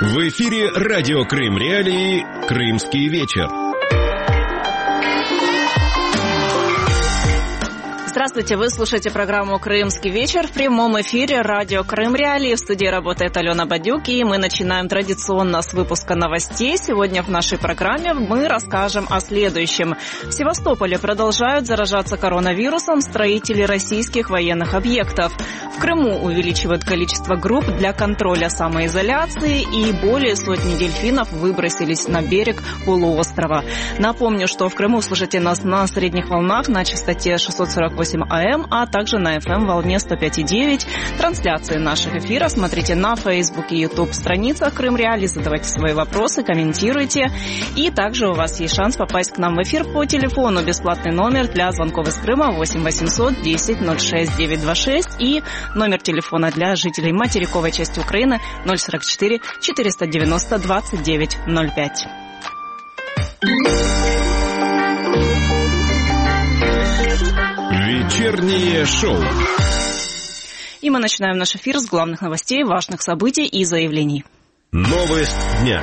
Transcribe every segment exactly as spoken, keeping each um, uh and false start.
В эфире радио Крым Реалии «Крымский вечер». Здравствуйте, вы слушаете программу «Крымский вечер» в прямом эфире радио Крым Реалии. В студии работает Алена Бадюк, и мы начинаем традиционно с выпуска новостей. Сегодня в нашей программе мы расскажем о следующем. В Севастополе продолжают заражаться коронавирусом строители российских военных объектов. В Крыму увеличивают количество групп для контроля самоизоляции, и более сотни дельфинов выбросились на берег полуострова. Напомню, что в Крыму слушайте нас на средних волнах на частоте шестьсот сорок восемь АМ, а также на эф эм волне сто пять и девять. Трансляции наших эфиров смотрите на Facebook и YouTube страницах Крым Реалии, задавайте свои вопросы, комментируйте. И также у вас есть шанс попасть к нам в эфир по телефону. Бесплатный номер для звонков из Крыма восемь восемьсот десять ноль шесть девятьсот двадцать шесть и номер телефона для жителей материковой части Украины ноль сорок четыре четыреста девяносто двадцать девять ноль пять. Вечернее шоу. И мы начинаем наш эфир с главных новостей, важных событий и заявлений. Новость дня.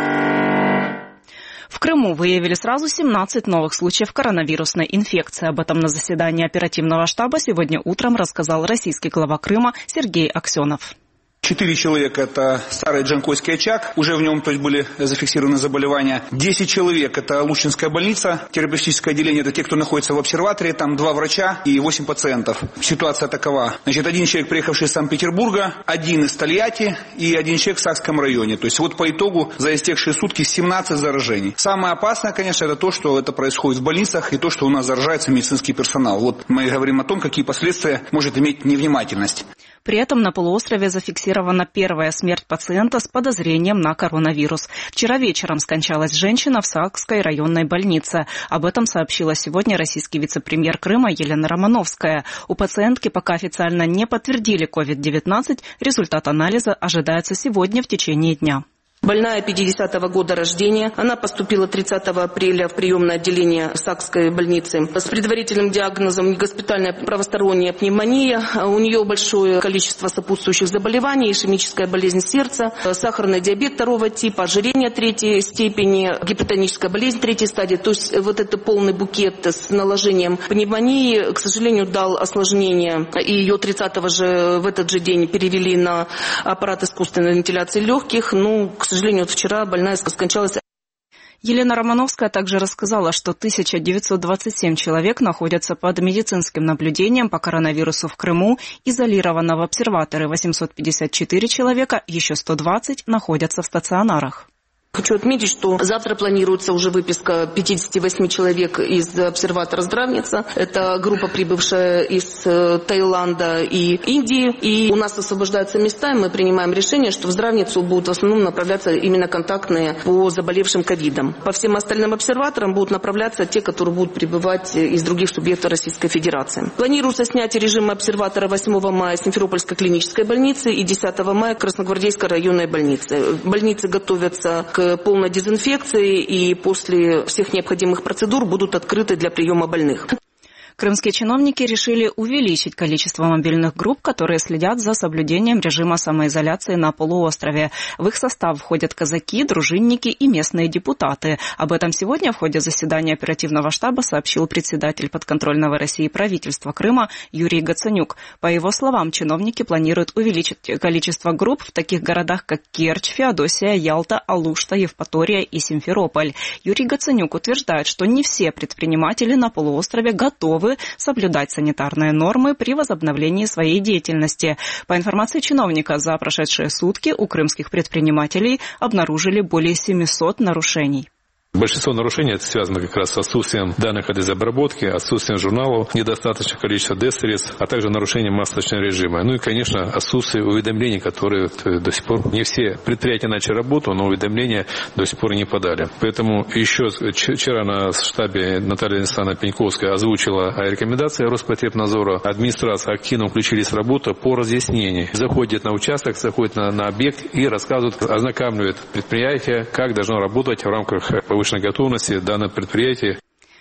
В Крыму выявили сразу семнадцать новых случаев коронавирусной инфекции. Об этом на заседании оперативного штаба сегодня утром рассказал российский глава Крыма Сергей Аксенов. Четыре человека – это старый Джанкойский очаг, уже в нем то есть, были зафиксированы заболевания. Десять человек – это Лучинская больница, терапевтическое отделение – это те, кто находится в обсерватории, там два врача и восемь пациентов. Ситуация такова. Значит, один человек, приехавший из Санкт-Петербурга, один из Тольятти и один человек в Сакском районе. То есть вот по итогу за истекшие сутки семнадцать заражений. Самое опасное, конечно, это то, что это происходит в больницах и то, что у нас заражается медицинский персонал. Вот мы говорим о том, какие последствия может иметь невнимательность. При этом на полуострове зафиксирована первая смерть пациента с подозрением на коронавирус. Вчера вечером скончалась женщина в Сакской районной больнице. Об этом сообщила сегодня российский вице-премьер Крыма Елена Романовская. У пациентки пока официально не подтвердили ковид девятнадцать. Результат анализа ожидается сегодня в течение дня. Больная пятидесятого года рождения. Она поступила тридцатого апреля в приемное отделение Сакской больницы с предварительным диагнозом негоспитальная правосторонняя пневмония. У нее большое количество сопутствующих заболеваний, ишемическая болезнь сердца, сахарный диабет второго типа, ожирение третьей степени, гипертоническая болезнь третьей стадии. То есть вот этот полный букет с наложением пневмонии, к сожалению, дал осложнение. И ее тридцатого же в этот же день перевели на аппарат искусственной вентиляции легких. Ну, к К сожалению, вот вчера больная скончалась. Елена Романовская также рассказала, что тысяча девятьсот двадцать семь человек находятся под медицинским наблюдением по коронавирусу в Крыму, изолировано в обсерваторе восемьсот пятьдесят четыре человека, еще сто двадцать находятся в стационарах. Хочу отметить, что завтра планируется уже выписка пятидесяти восьми человек из обсерватора «Здравница». Это группа, прибывшая из Таиланда и Индии. И у нас освобождаются места, и мы принимаем решение, что в «Здравницу» будут в основном направляться именно контактные по заболевшим ковидом. По всем остальным обсерваторам будут направляться те, которые будут прибывать из других субъектов Российской Федерации. Планируется снятие режима обсерватора восьмого мая Симферопольской клинической больницы и десятого мая Красногвардейской районной больницы. Больницы готовятся к полной дезинфекции и после всех необходимых процедур будут открыты для приема больных. Крымские чиновники решили увеличить количество мобильных групп, которые следят за соблюдением режима самоизоляции на полуострове. В их состав входят казаки, дружинники и местные депутаты. Об этом сегодня в ходе заседания оперативного штаба сообщил председатель подконтрольного России правительства Крыма Юрий Гацанюк. По его словам, чиновники планируют увеличить количество групп в таких городах, как Керчь, Феодосия, Ялта, Алушта, Евпатория и Симферополь. Юрий Гацанюк утверждает, что не все предприниматели на полуострове готовы соблюдать санитарные нормы при возобновлении своей деятельности. По информации чиновника, за прошедшие сутки у крымских предпринимателей обнаружили более семисот нарушений. Большинство нарушений это связано как раз с отсутствием данных о дезобработке, отсутствием журналов, недостаточное количество ДЭС-средств, а также нарушением масочного режима. Ну и, конечно, отсутствие уведомлений, которые до сих пор не все предприятия начали работу, но уведомления до сих пор не подали. Поэтому еще вчера на штабе Наталья Александровна Пеньковская озвучила рекомендации Роспотребнадзора. Администрация активно включились в работу по разъяснению. Заходит на участок, заходит на, на объект и рассказывает, ознакомливает предприятие, как должно работать в рамках повышенной готовности данного предприятия.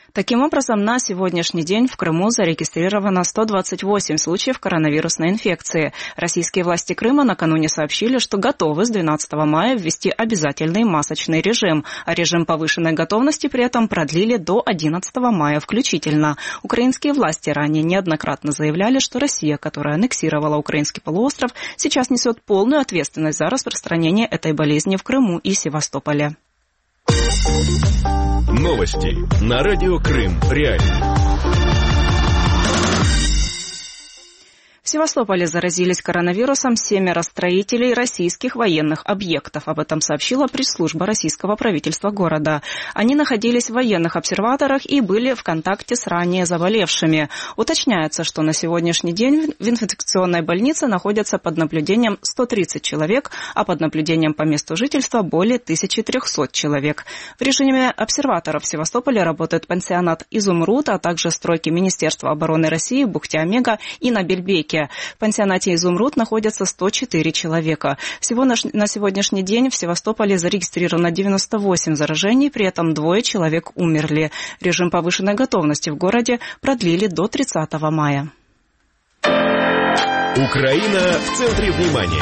Таким образом, на сегодняшний день в Крыму зарегистрировано сто двадцать восемь случаев коронавирусной инфекции. Российские власти Крыма накануне сообщили, что готовы с двенадцатого мая ввести обязательный масочный режим, а режим повышенной готовности при этом продлили до одиннадцатого мая включительно. Украинские власти ранее неоднократно заявляли, что Россия, которая аннексировала украинский полуостров, сейчас несет полную ответственность за распространение этой болезни в Крыму и Севастополе. Новости на радио Крым Реалии. В Севастополе заразились коронавирусом семеро строителей российских военных объектов. Об этом сообщила пресс-служба российского правительства города. Они находились в военных обсерваторах и были в контакте с ранее заболевшими. Уточняется, что на сегодняшний день в инфекционной больнице находятся под наблюдением сто тридцать человек, а под наблюдением по месту жительства более тысяча триста человек. В режиме обсерваторов в Севастополе работает пансионат «Изумруд», а также стройки Министерства обороны России, Бухте-Омега и на Бельбеке. В пансионате «Изумруд» находятся сто четыре человека. Всего на, на сегодняшний день в Севастополе зарегистрировано девяносто восемь заражений, при этом двое человек умерли. Режим повышенной готовности в городе продлили до тридцатого мая. Украина в центре внимания.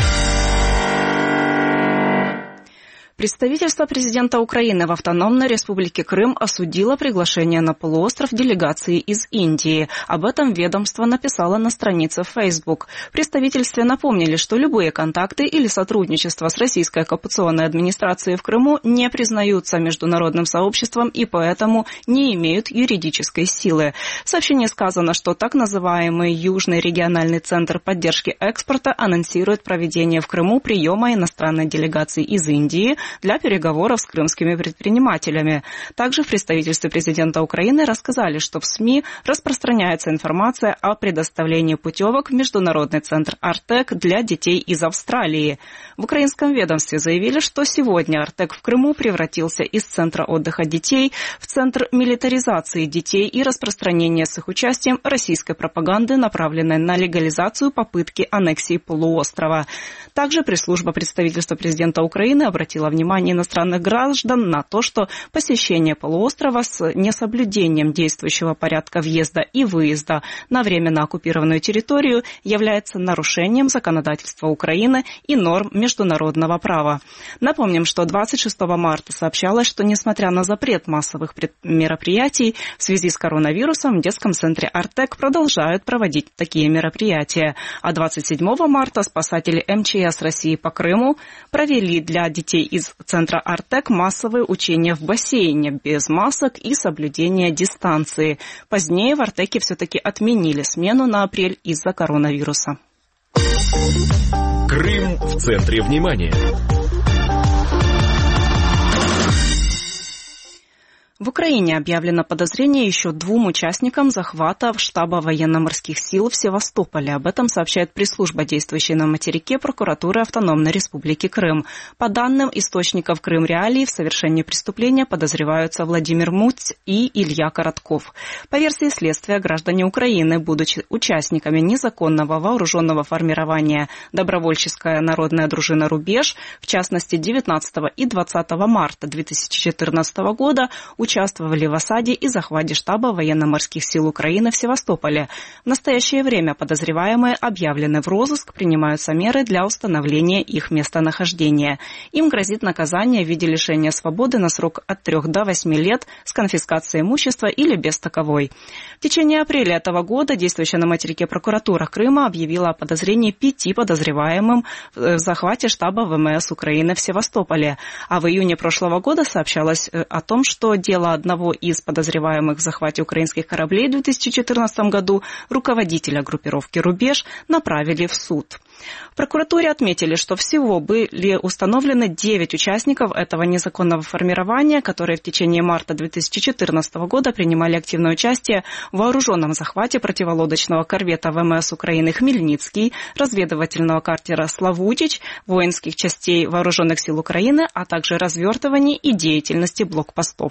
Представительство президента Украины в Автономной Республике Крым осудило приглашение на полуостров делегации из Индии. Об этом ведомство написало на странице в Facebook. В представительстве напомнили, что любые контакты или сотрудничество с российской оккупационной администрацией в Крыму не признаются международным сообществом и поэтому не имеют юридической силы. В сообщении сказано, что так называемый Южный региональный центр поддержки экспорта анонсирует проведение в Крыму приема иностранной делегации из Индии для переговоров с крымскими предпринимателями. Также в представительстве президента Украины рассказали, что в СМИ распространяется информация о предоставлении путевок в Международный центр «Артек» для детей из Австралии. В украинском ведомстве заявили, что сегодня «Артек» в Крыму превратился из центра отдыха детей в центр милитаризации детей и распространения с их участием российской пропаганды, направленной на легализацию попытки аннексии полуострова. Также пресс-служба представительства президента Украины обратила внимание иностранных граждан на то, что посещение полуострова с несоблюдением действующего порядка въезда и выезда на временно оккупированную территорию является нарушением законодательства Украины и норм международного права. Напомним, что двадцать шестого марта сообщалось, что несмотря на запрет массовых мероприятий в связи с коронавирусом, в детском центре «Артек» продолжают проводить такие мероприятия. А двадцать седьмого марта спасатели эм че эс России по Крыму провели для детей из центра «Артек» массовые учения в бассейне без масок и соблюдения дистанции. Позднее в «Артеке» все-таки отменили смену на апрель из-за коронавируса. Крым в центре внимания. В Украине объявлено подозрение еще двум участникам захвата штаба военно-морских сил в Севастополе. Об этом сообщает пресс-служба, действующая на материке прокуратуры Автономной Республики Крым. По данным источников Крым Реалии, в совершении преступления подозреваются Владимир Муць и Илья Коротков. По версии следствия, граждане Украины, будучи участниками незаконного вооруженного формирования «Добровольческая народная дружина «Рубеж», в частности девятнадцатого и двадцатого марта две тысячи четырнадцатого года, участвовали в осаде и захвате штаба военно-морских сил Украины в Севастополе. В настоящее время подозреваемые объявлены в розыск, принимаются меры для установления их местонахождения. Им грозит наказание в виде лишения свободы на срок от трех до восьми лет с конфискацией имущества или без таковой. В течение апреля этого года действующая на материке прокуратура Крыма объявила о подозрении пяти подозреваемым в захвате штаба ВМС Украины в Севастополе. А в июне прошлого года сообщалось о том, что дело одного из подозреваемых в захвате украинских кораблей в две тысячи четырнадцатом году, руководителя группировки «Рубеж», направили в суд. В прокуратуре отметили, что всего были установлены девять участников этого незаконного формирования, которые в течение марта две тысячи четырнадцатого года принимали активное участие в вооруженном захвате противолодочного корвета ВМС Украины «Хмельницкий», разведывательного катера «Славутич», воинских частей Вооруженных сил Украины, а также развертывании и деятельности блокпостов.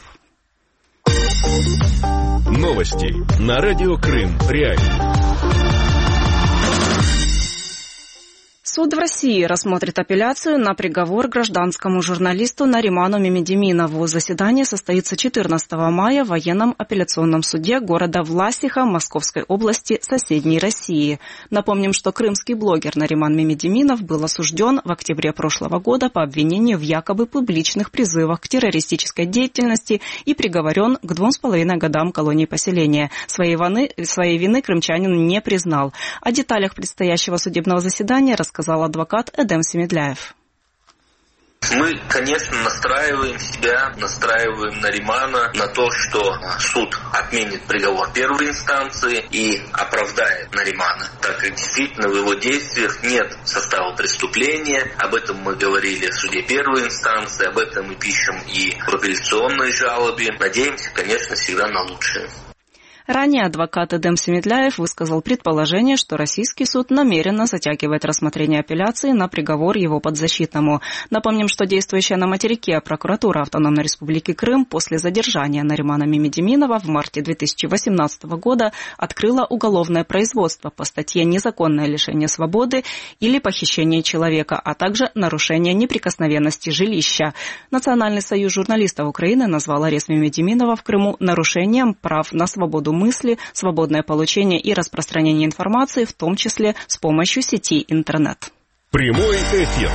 Новости на радио Крым Реалии. Суд в России рассмотрит апелляцию на приговор гражданскому журналисту Нариману Мемедиминову. Заседание состоится четырнадцатого мая в военном апелляционном суде города Власиха Московской области соседней России. Напомним, что крымский блогер Нариман Мемедиминов был осужден в октябре прошлого года по обвинению в якобы публичных призывах к террористической деятельности и приговорен к двум с половиной годам колонии поселения. Своей вины, своей вины крымчанин не признал. О деталях предстоящего судебного заседания рассказал сказал адвокат Эдем Семедляев. Мы, конечно, настраиваем себя, настраиваем Наримана на то, что суд отменит приговор первой инстанции и оправдает Наримана, так как действительно в его действиях нет состава преступления. Об этом мы говорили в суде первой инстанции, об этом мы пишем и в апелляционной жалобе. Надеемся, конечно, всегда на лучшее. Ранее адвокат Эдем Семедляев высказал предположение, что российский суд намеренно затягивает рассмотрение апелляции на приговор его подзащитному. Напомним, что действующая на материке прокуратура Автономной Республики Крым после задержания Наримана Мемедиминова в марте две тысячи восемнадцатого года открыла уголовное производство по статье «Незаконное лишение свободы» или «Похищение человека», а также «Нарушение неприкосновенности жилища». Национальный союз журналистов Украины назвал арест Мемедиминова в Крыму нарушением прав на свободу мысли, свободное получение и распространение информации, в том числе с помощью сети интернет. Прямой эфир.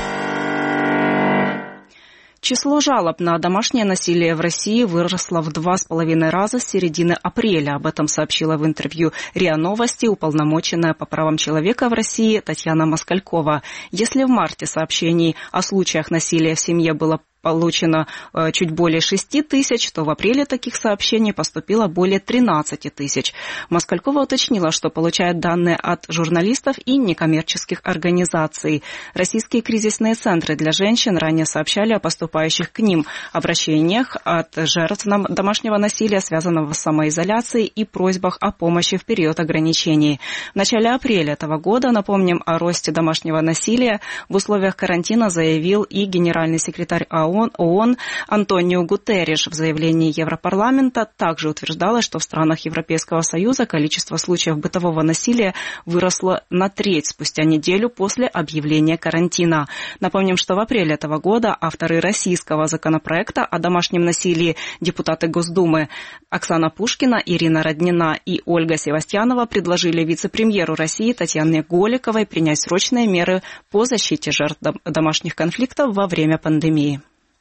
Число жалоб на домашнее насилие в России выросло в два с половиной раза с середины апреля. Об этом сообщила в интервью РИА Новости уполномоченная по правам человека в России Татьяна Москалькова. Если в марте сообщений о случаях насилия в семье было получено э, чуть более шести тысяч, то в апреле таких сообщений поступило более тринадцати тысяч. Москалькова уточнила, что получает данные от журналистов и некоммерческих организаций. Российские кризисные центры для женщин ранее сообщали о поступающих к ним обращениях от жертв домашнего насилия, связанного с самоизоляцией, и просьбах о помощи в период ограничений. В начале апреля этого года, напомним, о росте домашнего насилия в условиях карантина заявил и генеральный секретарь ООН Антонио Гутерриш. В заявлении Европарламента также утверждалось, что в странах Европейского Союза количество случаев бытового насилия выросло на треть спустя неделю после объявления карантина. Напомним, что в апреле этого года авторы российского законопроекта о домашнем насилии, депутаты Госдумы Оксана Пушкина, Ирина Роднина и Ольга Севастьянова предложили вице-премьеру России Татьяне Голиковой принять срочные меры по защите жертв домашних конфликтов во время пандемии.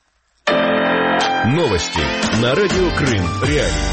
Новости на радио Крым Реалии.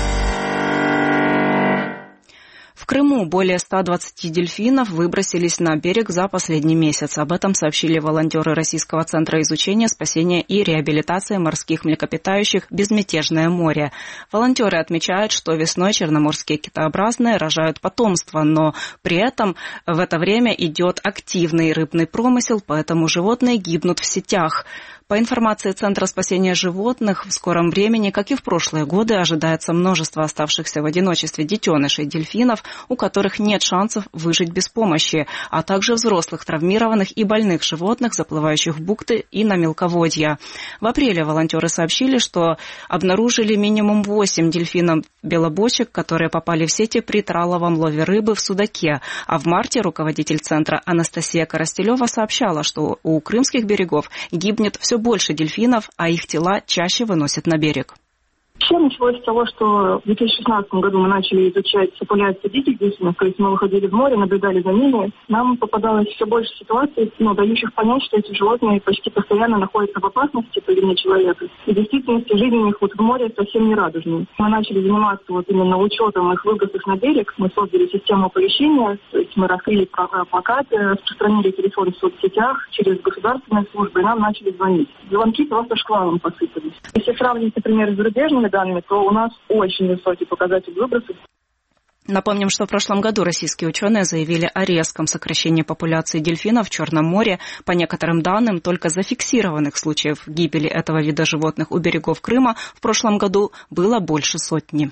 В Крыму более ста двадцати дельфинов выбросились на берег за последний месяц. Об этом сообщили волонтеры Российского центра изучения, спасения и реабилитации морских млекопитающих «Безмятежное море». Волонтеры отмечают, что весной черноморские китообразные рожают потомство, но при этом в это время идет активный рыбный промысел, поэтому животные гибнут в сетях. По информации Центра спасения животных, в скором времени, как и в прошлые годы, ожидается множество оставшихся в одиночестве детенышей дельфинов, у которых нет шансов выжить без помощи, а также взрослых травмированных и больных животных, заплывающих в бухты и на мелководья. В апреле волонтеры сообщили, что обнаружили минимум восемь дельфинов-белобочек, которые попали в сети при траловом лове рыбы в Судаке. А в марте руководитель центра Анастасия Коростелева сообщала, что у крымских берегов гибнет все больше дельфинов, а их тела чаще выносят на берег. Все началось с того, что в две тысячи шестнадцатом году мы начали изучать популяцию диких дельфинов, то есть мы выходили в море, наблюдали за ними. Нам попадалось все больше ситуаций, ну, дающих понять, что эти животные почти постоянно находятся в опасности по вине человека. И в действительности жизнь у них вот в море совсем не радужная. Мы начали заниматься вот именно учетом их выбросов на берег. Мы создали систему оповещения, то есть мы раскрыли плакаты, распространили телефон в соцсетях через государственные службы, и нам начали звонить. Звонки просто шквалом посыпались. Если сравнить, например, с зарубежными данными, то у нас очень высокий показатель выбросов. Напомним, что в прошлом году российские ученые заявили о резком сокращении популяции дельфинов в Черном море. По некоторым данным, только зафиксированных случаев гибели этого вида животных у берегов Крыма в прошлом году было больше сотни.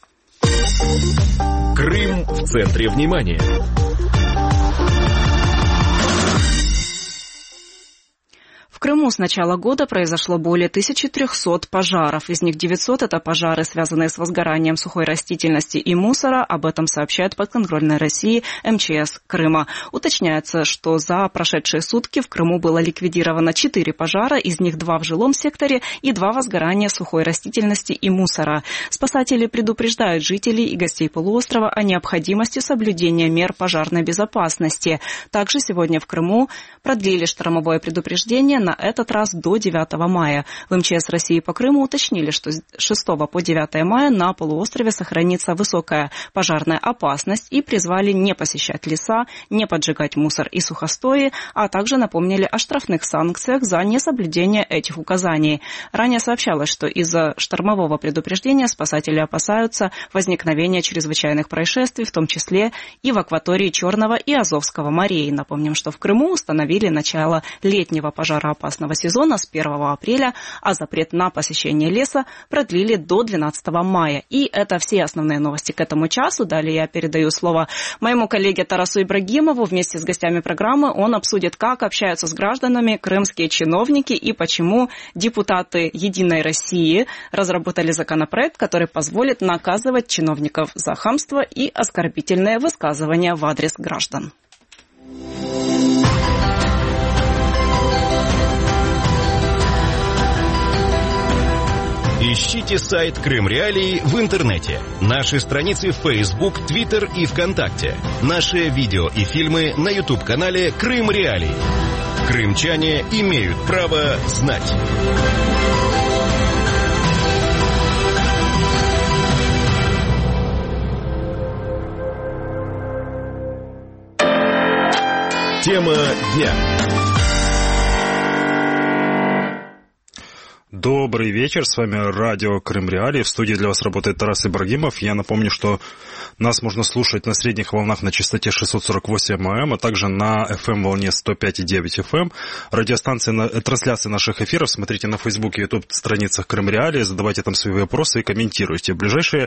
Крым в центре внимания. В Крыму Крыму с начала года произошло более тысячи трехсот пожаров. Из них девятьсот – это пожары, связанные с возгоранием сухой растительности и мусора. Об этом сообщает подконтрольной России эм че эс Крыма. Уточняется, что за прошедшие сутки в Крыму было ликвидировано четыре пожара, из них два в жилом секторе и два возгорания сухой растительности и мусора. Спасатели предупреждают жителей и гостей полуострова о необходимости соблюдения мер пожарной безопасности. Также сегодня в Крыму продлили штормовое предупреждение на этот раз до девятого мая. В эм че эс России по Крыму уточнили, что с шестого по девятое мая на полуострове сохранится высокая пожарная опасность и призвали не посещать леса, не поджигать мусор и сухостои, а также напомнили о штрафных санкциях за несоблюдение этих указаний. Ранее сообщалось, что из-за штормового предупреждения спасатели опасаются возникновения чрезвычайных происшествий, в том числе и в акватории Черного и Азовского морей. Напомним, что в Крыму установили начало летнего пожароопасного сезона с первого апреля, а запрет на посещение леса продлили до двенадцатого мая. И это все основные новости к этому часу. Далее я передаю слово моему коллеге Тарасу Ибрагимову. Вместе с гостями программы он обсудит, как общаются с гражданами крымские чиновники и почему депутаты «Единой России» разработали законопроект, который позволит наказывать чиновников за хамство и оскорбительные высказывания в адрес граждан. Ищите сайт Крым Реалии в интернете. Наши страницы в Facebook, Twitter и ВКонтакте. Наши видео и фильмы на YouTube-канале Крым Реалии. Крымчане имеют право знать. Тема дня. Добрый вечер, с вами радио Крым Реалии. В студии для вас работает Тарас Ибрагимов. Я напомню, что нас можно слушать на средних волнах на частоте шестьсот сорок восемь ам, а также на эф эм-волне сто пять и девять эф эм. Радиостанции, трансляции наших эфиров смотрите на Фейсбуке и Ютуб-страницах Крым Реалии, задавайте там свои вопросы и комментируйте. В ближайшие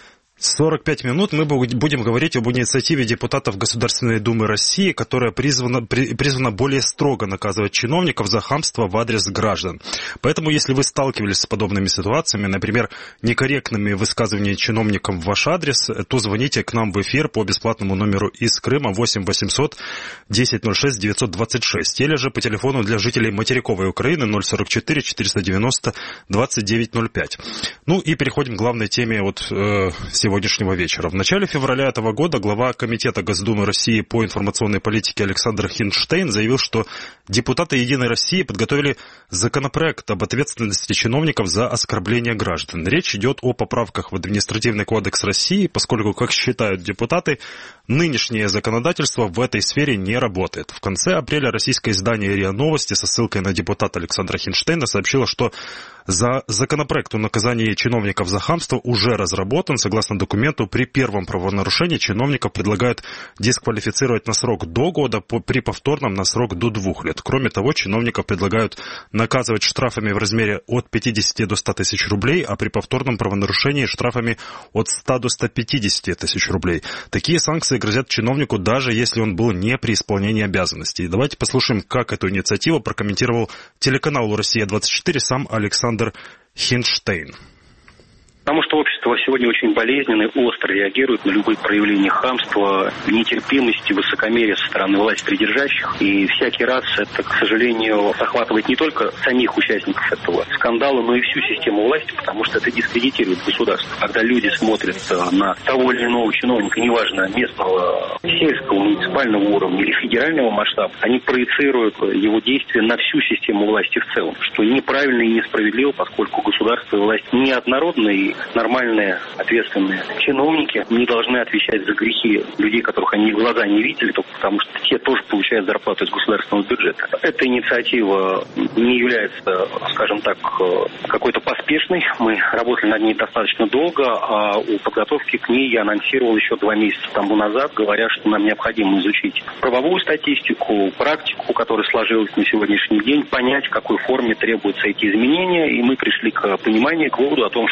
сорок пять минут мы будем говорить об инициативе депутатов Государственной Думы России, которая призвана, при, призвана более строго наказывать чиновников за хамство в адрес граждан. Поэтому, если вы сталкивались с подобными ситуациями, например, некорректными высказываниями чиновникам в ваш адрес, то звоните к нам в эфир по бесплатному номеру из Крыма восемь восемьсот десять ноль шесть девятьсот двадцать шесть или же по телефону для жителей материковой Украины ноль сорок четыре четыреста девяносто двадцать девять ноль пять. Ну и переходим к главной теме вот э, сегодня. сегодняшнего вечера. В начале февраля этого года глава Комитета Госдумы России по информационной политике Александр Хинштейн заявил, что депутаты «Единой России» подготовили законопроект об ответственности чиновников за оскорбление граждан. Речь идет о поправках в Административный кодекс России, поскольку, как считают депутаты, нынешнее законодательство в этой сфере не работает. В конце апреля российское издание РИА Новости со ссылкой на депутата Александра Хинштейна сообщило, что за законопроект о наказании чиновников за хамство уже разработан. Согласно документу, при первом правонарушении чиновников предлагают дисквалифицировать на срок до года, при повторном на срок до двух лет. Кроме того, чиновников предлагают наказывать штрафами в размере от пятидесяти до ста тысяч рублей, а при повторном правонарушении штрафами от ста до ста пятидесяти тысяч рублей. Такие санкции грозят чиновнику, даже если он был не при исполнении обязанностей. Давайте послушаем, как эту инициативу прокомментировал телеканалу «Россия двадцать четыре» сам Александр Хинштейн. Потому что общество сегодня очень болезненно и остро реагирует на любые проявления хамства, нетерпимости, высокомерия со стороны власти придержащих. И всякий раз это, к сожалению, охватывает не только самих участников этого скандала, но и всю систему власти, потому что это дискредитирует государство. Когда люди смотрят на того или иного чиновника, неважно, местного, сельского, муниципального уровня или федерального масштаба, они проецируют его действия на всю систему власти в целом, что неправильно и несправедливо, поскольку государство и власть неоднородны, и нормальные, ответственные чиновники не должны отвечать за грехи людей, которых они в глаза не видели, только потому что те тоже получают зарплату из государственного бюджета. Эта инициатива не является, скажем так, какой-то поспешной. Мы работали над ней достаточно долго, а у подготовки к ней я анонсировал еще два месяца тому назад, говоря, что нам необходимо изучить правовую статистику, практику, которая сложилась на сегодняшний день, понять, в какой форме требуются эти изменения, и мы пришли к пониманию, к выводу о том, что не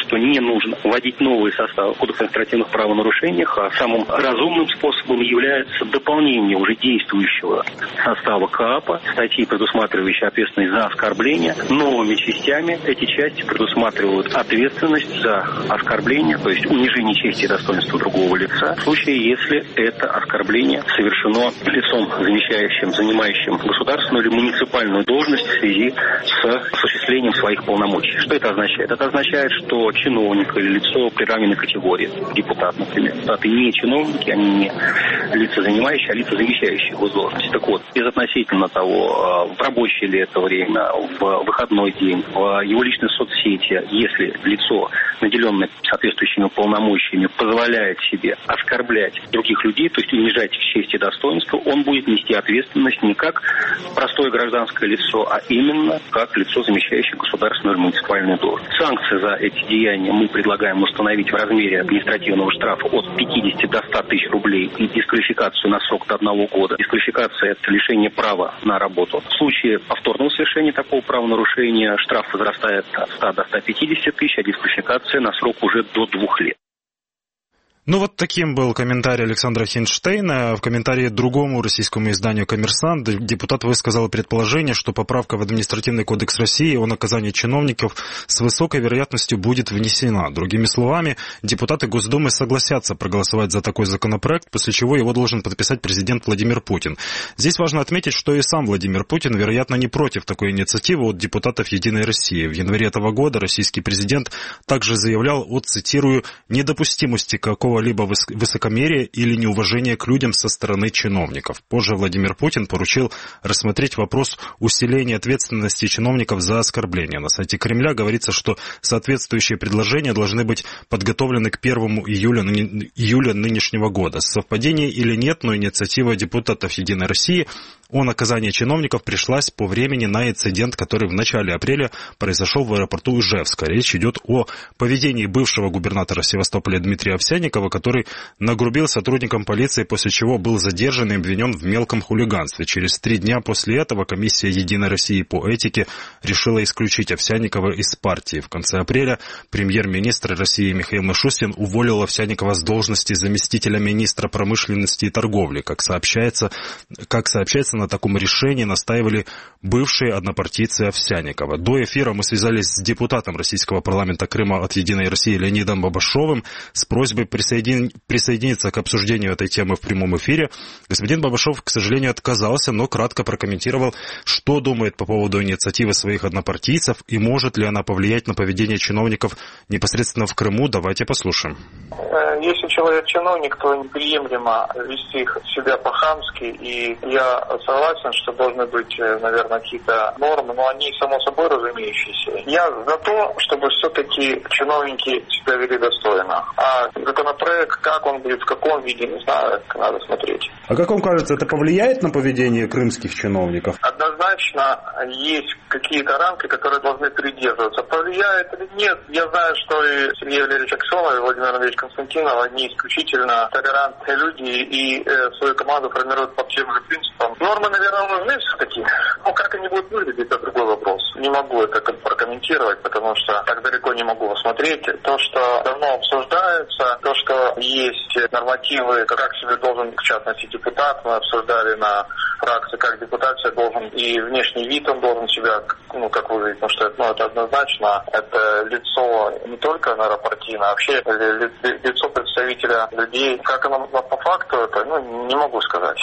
нужно вводить новые составы Кодекса административных правонарушений, а самым разумным способом является дополнение уже действующего состава КАПа, статьи, предусматривающие ответственность за оскорбление, новыми частями. Эти части предусматривают ответственность за оскорбление, то есть унижение чести и достоинства другого лица, в случае, если это оскорбление совершено лицом, замещающим, занимающим государственную или муниципальную должность в связи с осуществлением своих полномочий. Что это означает? Это означает, что чиновник или лицо приравненной категории, депутат, например, депутаты не чиновники, они не лица занимающие, а лица замещающие госдолжности. Так вот, безотносительно того, в рабочее ли это время, в выходной день, в его личной соцсети, если лицо, наделенное соответствующими полномочиями, позволяет себе оскорблять других людей, то есть унижать их честь и достоинство, он будет нести ответственность не как простое гражданское лицо, а именно как лицо, замещающее государственную или муниципальную должность. Санкции за эти деяния мы предлагаем установить в размере административного штрафа от пятидесяти до ста тысяч рублей и дисквалификацию на срок до одного года. Дисквалификация – это лишение права на работу. В случае повторного совершения такого правонарушения штраф возрастает от ста до ста пятидесяти тысяч, а дисквалификация на срок уже до двух лет. Ну вот таким был комментарий Александра Хинштейна. В комментарии другому российскому изданию «Коммерсант» депутат высказал предположение, что поправка в Административный кодекс России о наказании чиновников с высокой вероятностью будет внесена. Другими словами, депутаты Госдумы согласятся проголосовать за такой законопроект, после чего его должен подписать президент Владимир Путин. Здесь важно отметить, что и сам Владимир Путин, вероятно, не против такой инициативы от депутатов «Единой России». В январе этого года российский президент также заявлял о, цитирую, «недопустимости какого либо высокомерие или неуважение к людям со стороны чиновников». Позже Владимир Путин поручил рассмотреть вопрос усиления ответственности чиновников за оскорбления. На сайте Кремля говорится, что соответствующие предложения должны быть подготовлены к первому июля, июля нынешнего года. Совпадение или нет, но инициатива депутатов «Единой России» о наказании чиновников пришлась по времени на инцидент, который в начале апреля произошел в аэропорту Ижевска. Речь идет о поведении бывшего губернатора Севастополя Дмитрия Овсянникова, который нагрубил сотрудникам полиции, после чего был задержан и обвинен в мелком хулиганстве. Через три дня после этого комиссия «Единой России» по этике решила исключить Овсянникова из партии. В конце апреля премьер-министр России Михаил Мишустин уволил Овсянникова с должности заместителя министра промышленности и торговли. Как сообщается, как сообщается, на таком решении настаивали бывшие однопартийцы Овсянникова. До эфира мы связались с депутатом российского парламента Крыма от «Единой России» Леонидом Бабашовым с просьбой присоедин... присоединиться к обсуждению этой темы в прямом эфире. Господин Бабашов, к сожалению, отказался, но кратко прокомментировал, что думает по поводу инициативы своих однопартийцев и может ли она повлиять на поведение чиновников непосредственно в Крыму. Давайте послушаем. Если человек чиновник, то неприемлемо вести себя по-хамски, и я согласен, что должны быть, наверное, какие-то нормы, но они само собой разумеющиеся. Я за то, чтобы все-таки чиновники себя вели достойно. А законопроект, как он будет, в каком виде, не знаю, надо смотреть. А как вам кажется, это повлияет на поведение крымских чиновников? Однозначно есть какие-то рамки, которые должны придерживаться. Повлияет или нет? Я знаю, что и Сергей Валерьевич Аксенов, и Владимир Андреевич Константинов, они исключительно толерантные люди и э, свою команду формируют по тем же принципам. Нормы, наверное, нужны все-таки. Но как они будут выглядеть, это другой вопрос. Не могу это прокомментировать, потому что так далеко не могу смотреть. То, что давно обсуждается, то, что есть нормативы, как себе должен, в частности, депутат, мы обсуждали на фракции, как депутат себя должен, и внешний вид он должен себя, ну, как выглядеть, потому что ну, это однозначно, это лицо не только, наверное, партийное, а вообще лицо представителя людей. Как оно по факту, это, ну, не могу сказать.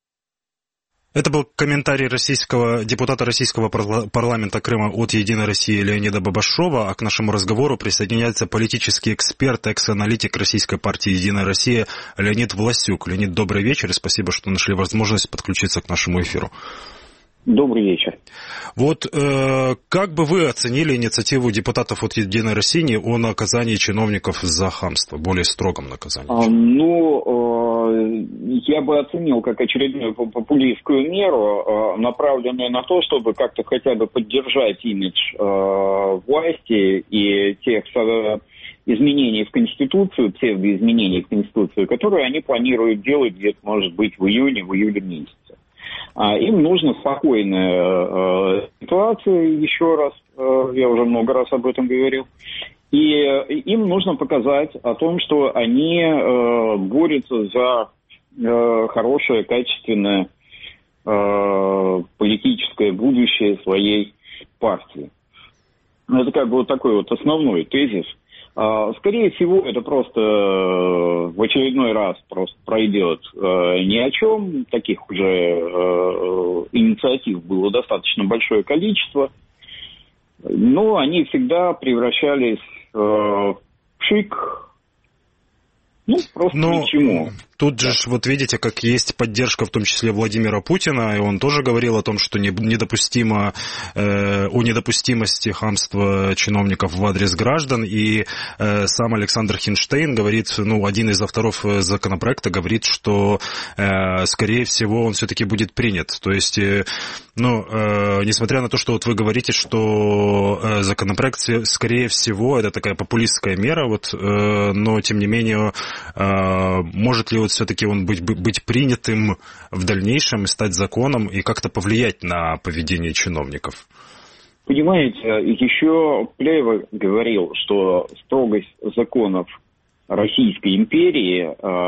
Это был комментарий российского депутата российского парламента Крыма от «Единой России» Леонида Бабашова. А к нашему разговору присоединяется политический эксперт, экс-аналитик российской партии «Единая Россия» Леонид Власюк. Леонид, добрый вечер и спасибо, что нашли возможность подключиться к нашему эфиру. Добрый вечер. Вот э, как бы вы оценили инициативу депутатов от «Единой России» о наказании чиновников за хамство, более строгом наказании? А, ну, э, я бы оценил как очередную популистскую меру, э, направленную на то, чтобы как-то хотя бы поддержать имидж э, власти и тех э, изменений в Конституцию, псевдоизменений в Конституцию, которые они планируют делать где-то, может быть, в июне, в июле месяце. Им нужна спокойная э, ситуация, еще раз, э, я уже много раз об этом говорил, И им нужно показать о том, что они э, борются за э, хорошее, качественное э, политическое будущее своей партии. Это как бы вот такой вот основной тезис. А, скорее всего, это просто э, в очередной раз просто пройдет э, ни о чем. Таких уже э, инициатив было достаточно большое количество. Но они всегда превращались э, в шик. Ну, просто Но ни к чему. Тут же, вот видите, как есть поддержка, в том числе Владимира Путина, и он тоже говорил о том, что недопустимо, э, о недопустимости хамства чиновников в адрес граждан, и э, сам Александр Хинштейн говорит, ну, один из авторов законопроекта говорит, что, э, скорее всего, он все-таки будет принят. То есть, э, ну, э, несмотря на то, что вот вы говорите, что э, законопроект, скорее всего, это такая популистская мера, вот, э, но, тем не менее, э, может ли вот все-таки он быть, быть принятым в дальнейшем и стать законом и как-то повлиять на поведение чиновников? Понимаете, еще Плеева говорил, что строгость законов Российской империи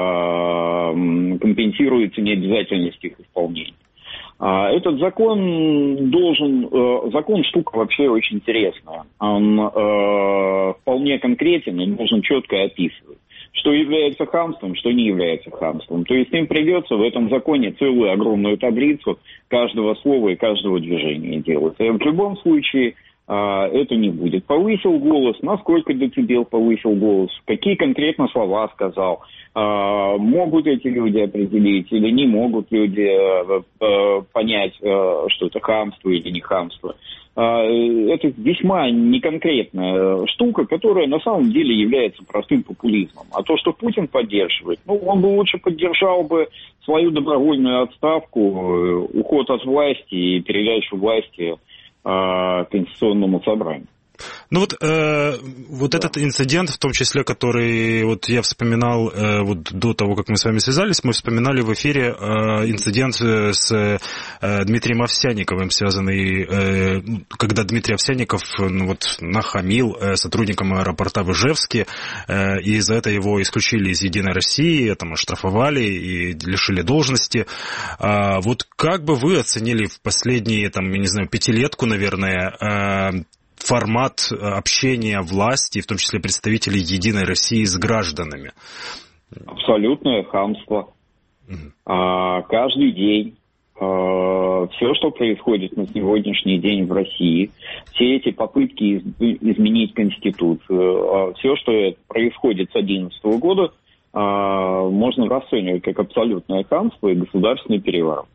э, компенсируется необязательностью их исполнения. А этот закон должен... Э, закон штука вообще очень интересная. Он э, вполне конкретен и должен четко описывать, что является хамством, что не является хамством. То есть им придется в этом законе целую огромную таблицу каждого слова и каждого движения делать. И в любом случае а, это не будет. Повысил голос, на сколько децибел повысил голос, какие конкретно слова сказал. А, могут эти люди определить или не могут люди а, а, понять, а, что это хамство или не хамство. Это весьма неконкретная штука, которая на самом деле является простым популизмом. А то, что Путин поддерживает, ну, он бы лучше поддержал бы свою добровольную отставку, уход от власти и передачу власти э, Конституционному собранию. Ну вот, э, вот да. Этот инцидент, в том числе, который вот я вспоминал э, вот до того, как мы с вами связались, мы вспоминали в эфире э, инцидент с э, Дмитрием Овсянниковым, связанный, э, когда Дмитрий Овсянников ну, вот, нахамил э, сотрудникам аэропорта в Ижевске, э, и за это его исключили из Единой России, там, оштрафовали и лишили должности. А вот как бы вы оценили в последние, там, я не знаю, пятилетку, наверное, э, формат общения власти, в том числе представителей Единой России с гражданами? Абсолютное хамство. Угу. А, каждый день а, все, что происходит на сегодняшний день в России, все эти попытки из, изменить Конституцию, а, все, что происходит с две тысячи одиннадцатого года, а, можно расценивать как абсолютное хамство и государственный переворот.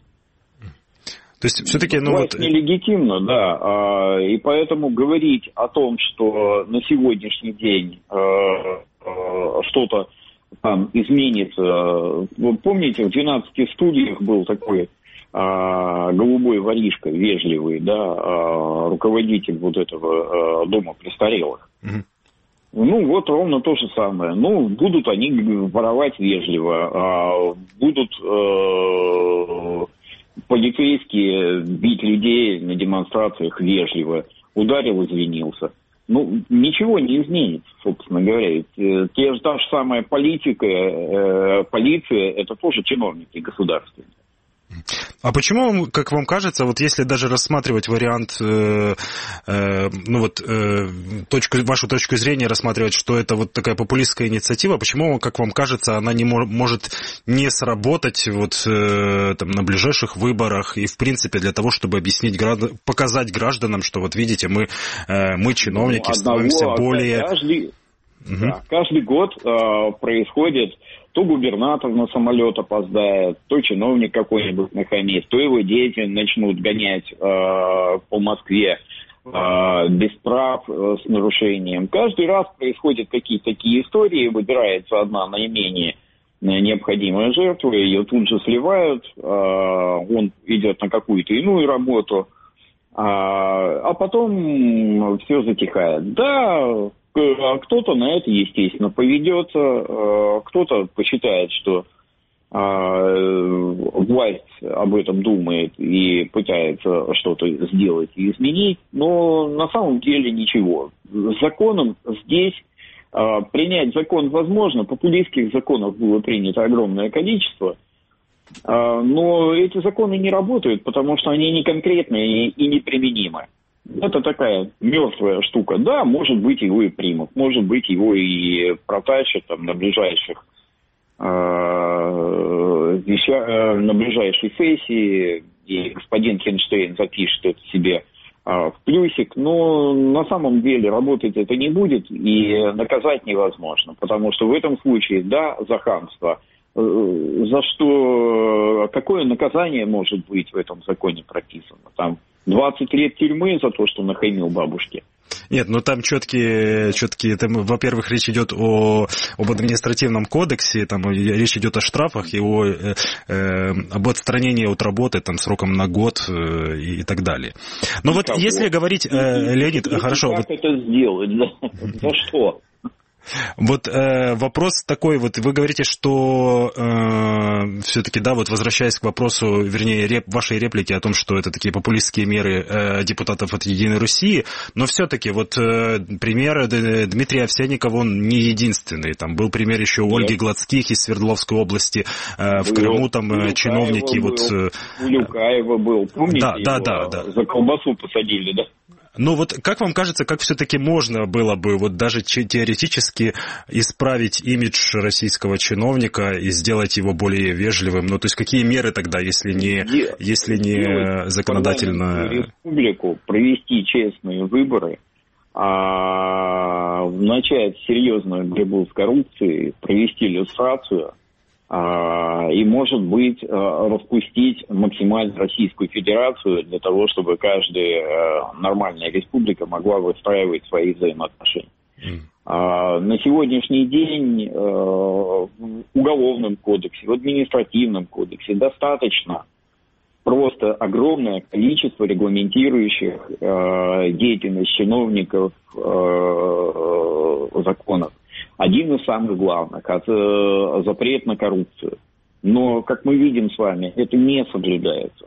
То есть все-таки, ну власть вот... нелегитимна, да, и поэтому говорить о том, что на сегодняшний день что-то там изменится. Вы помните, в двенадцати студиях был такой голубой воришка, вежливый, да, руководитель вот этого дома престарелых. Угу. Ну, вот ровно то же самое. Ну, будут они воровать вежливо, будут... полицейские бить людей на демонстрациях вежливо, ударил, извинился. Ну, ничего не изменится, собственно говоря. Те же, та же самая политика, э, полиция, это тоже чиновники государственные. А почему, как вам кажется, вот если даже рассматривать вариант, э, э, ну вот, э, точку, вашу точку зрения рассматривать, что это вот такая популистская инициатива, почему, как вам кажется, она не мо- может не сработать вот э, там, на ближайших выборах и, в принципе, для того, чтобы объяснить, граждан, показать гражданам, что вот видите, мы, э, мы чиновники, ну, становимся более... Каждый, угу. да, каждый год э, происходит... То губернатор на самолет опоздает, то чиновник какой-нибудь нахамит, то его дети начнут гонять э, по Москве э, без прав, э, с нарушением. Каждый раз происходят какие-то такие истории, выбирается одна наименее необходимая жертва, ее тут же сливают, э, он идет на какую-то иную работу, э, а потом все затихает. Да, кто-то на это, естественно, поведется, кто-то посчитает, что власть об этом думает и пытается что-то сделать и изменить, но на самом деле ничего. С законом здесь принять закон возможно, популистских законов было принято огромное количество, но эти законы не работают, потому что они не конкретные и неприменимы. Это такая мертвая штука. Да, может быть, его и примут, может быть, его и протащат там, на ближайших на ближайшей сессии, и господин Хинштейн запишет это себе в плюсик, но на самом деле работать это не будет и наказать невозможно, потому что в этом случае, да, за хамство, за что, какое наказание может быть в этом законе прописано? Там двадцать лет тюрьмы за то, что нахамил бабушке. Нет, ну там четкие, четкие, там, во-первых, речь идет о, об административном кодексе, там речь идет о штрафах и о, э, э, об отстранении от работы там, сроком на год э, и, и так далее. Но вот если говорить, э, Леонид, хорошо. Как вот... это сделать? За что? Вот э, вопрос такой, вот вы говорите, что э, все-таки, да, вот возвращаясь к вопросу, вернее, реп, вашей реплики о том, что это такие популистские меры э, депутатов от «Единой России», но все-таки вот э, пример Дмитрия Овсянникова, он не единственный, там был пример еще у Ольги Гладских из Свердловской области, э, в Крыму там э, чиновники... Был, вот, э, у Люкаева был, помните, да, да, его да, да. за колбасу посадили, да? Ну вот как вам кажется, как все-таки можно было бы вот даже теоретически исправить имидж российского чиновника и сделать его более вежливым? Ну то есть какие меры тогда, если не, если не законодательно... Республику, провести честные выборы, а, начать серьезную борьбу с коррупцией, провести иллюстрацию, и, может быть, распустить максимально Российскую Федерацию для того, чтобы каждая нормальная республика могла выстраивать свои взаимоотношения. Mm. На сегодняшний день в Уголовном кодексе, в Административном кодексе достаточно просто огромное количество регламентирующих деятельность чиновников законов. Один из самых главных – запрет на коррупцию. Но, как мы видим с вами, это не соблюдается.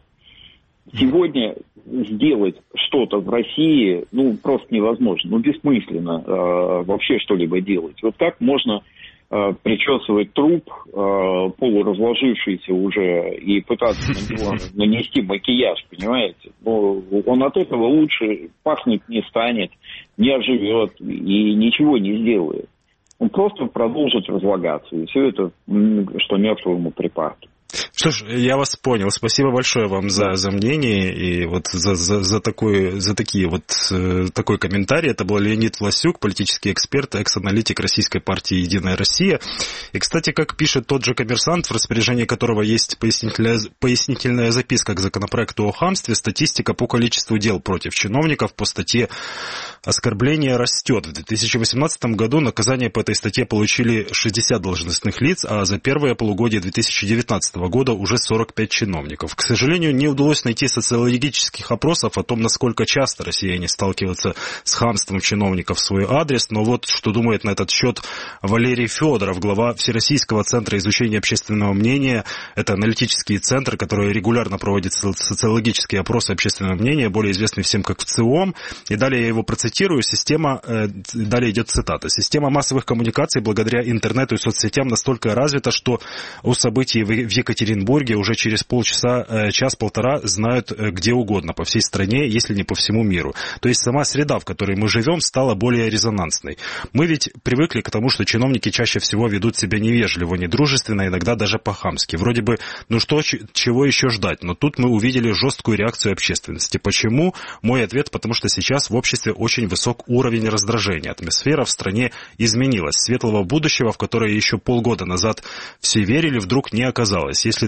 Сегодня сделать что-то в России, ну, просто невозможно. Ну, бессмысленно э, вообще что-либо делать. Вот как можно э, причесывать труп, э, полуразложившийся уже, и пытаться на него нанести макияж, понимаете? Но он от этого лучше пахнуть не станет, не оживет и ничего не сделает. Он просто продолжит разлагаться. И все это, что мертвому припарке. Что ж, я вас понял. Спасибо большое вам за, за мнение и вот за, за, за, такой, за такие вот, э, такой комментарий. Это был Леонид Власюк, политический эксперт, экс-аналитик Российской партии «Единая Россия». И, кстати, как пишет тот же «Коммерсант», в распоряжении которого есть пояснительная, пояснительная записка к законопроекту о хамстве, статистика по количеству дел против чиновников по статье «Оскорбление» растет. В две тысячи восемнадцатом году наказание по этой статье получили шестьдесят должностных лиц, а за первое полугодие две тысячи девятнадцатого года уже сорок пять чиновников. К сожалению, не удалось найти социологических опросов о том, насколько часто россияне сталкиваются с хамством чиновников в свой адрес, но вот что думает на этот счет Валерий Федоров, глава Всероссийского центра изучения общественного мнения. Это аналитический центр, который регулярно проводит социологические опросы общественного мнения, более известный всем как ВЦИОМ. И далее я его процитирую. Система, э, далее идет цитата. «Система массовых коммуникаций благодаря интернету и соцсетям настолько развита, что о событии в Екатеринбурге уже через полчаса, час-полтора знают где угодно, по всей стране, если не по всему миру. То есть сама среда, в которой мы живем, стала более резонансной. Мы ведь привыкли к тому, что чиновники чаще всего ведут себя невежливо, недружественно, иногда даже по-хамски. Вроде бы, ну что, чего еще ждать? Но тут мы увидели жесткую реакцию общественности. Почему? Мой ответ, потому что сейчас в обществе очень высок уровень раздражения. Атмосфера в стране изменилась. Светлого будущего, в которое еще полгода назад все верили, вдруг не оказалось. Если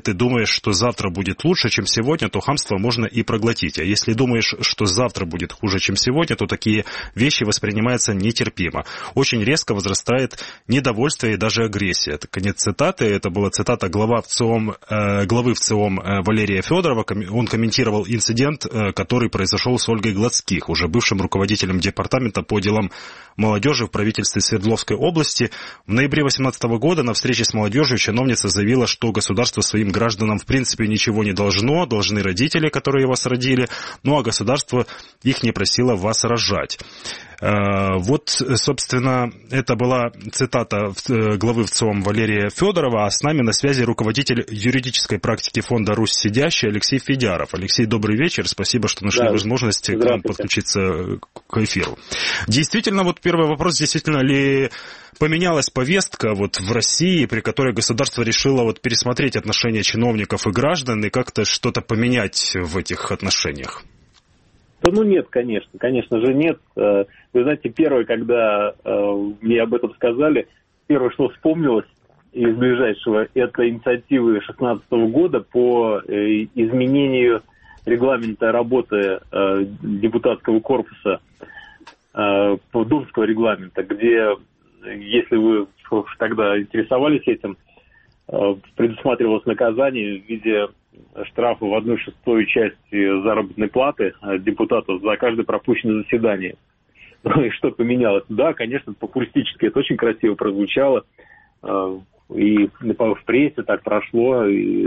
ты думаешь, что завтра будет лучше, чем сегодня, то хамство можно и проглотить. А если думаешь, что завтра будет хуже, чем сегодня, то такие вещи воспринимаются нетерпимо. Очень резко возрастает недовольство и даже агрессия. Это конец цитаты. Это была цитата глава ВЦИОМ, э, главы ВЦИОМ э, Валерия Федорова. Он комментировал инцидент, э, который произошел с Ольгой Гладских, уже бывшим руководителем департамента по делам молодежи в правительстве Свердловской области. В ноябре две тысячи восемнадцатого года на встрече с молодежью чиновница заявила, что государство своим гражданам в принципе ничего не должно, должны родители, которые вас родили, ну а государство их не просило вас рожать. Вот, собственно, это была цитата главы ВЦИОМ Валерия Федорова, а с нами на связи руководитель юридической практики фонда «Русь сидящая» Алексей Федяров. Алексей, добрый вечер, спасибо, что нашли да, возможность к нам подключиться к эфиру. Действительно, вот первый вопрос, действительно ли поменялась повестка вот в России, при которой государство решило вот пересмотреть отношения чиновников и граждан и как-то что-то поменять в этих отношениях? Да ну нет, конечно, конечно же нет. Вы знаете, первое, когда мне об этом сказали, первое, что вспомнилось из ближайшего, это инициативы две тысячи шестнадцатого года по изменению регламента работы депутатского корпуса, по Думского регламента, где, если вы тогда интересовались этим, предусматривалось наказание в виде штрафа в одну шестую части заработной платы депутатов за каждое пропущенное заседание. Ну и что поменялось? Да, конечно, популистически это очень красиво прозвучало, и в прессе так прошло, и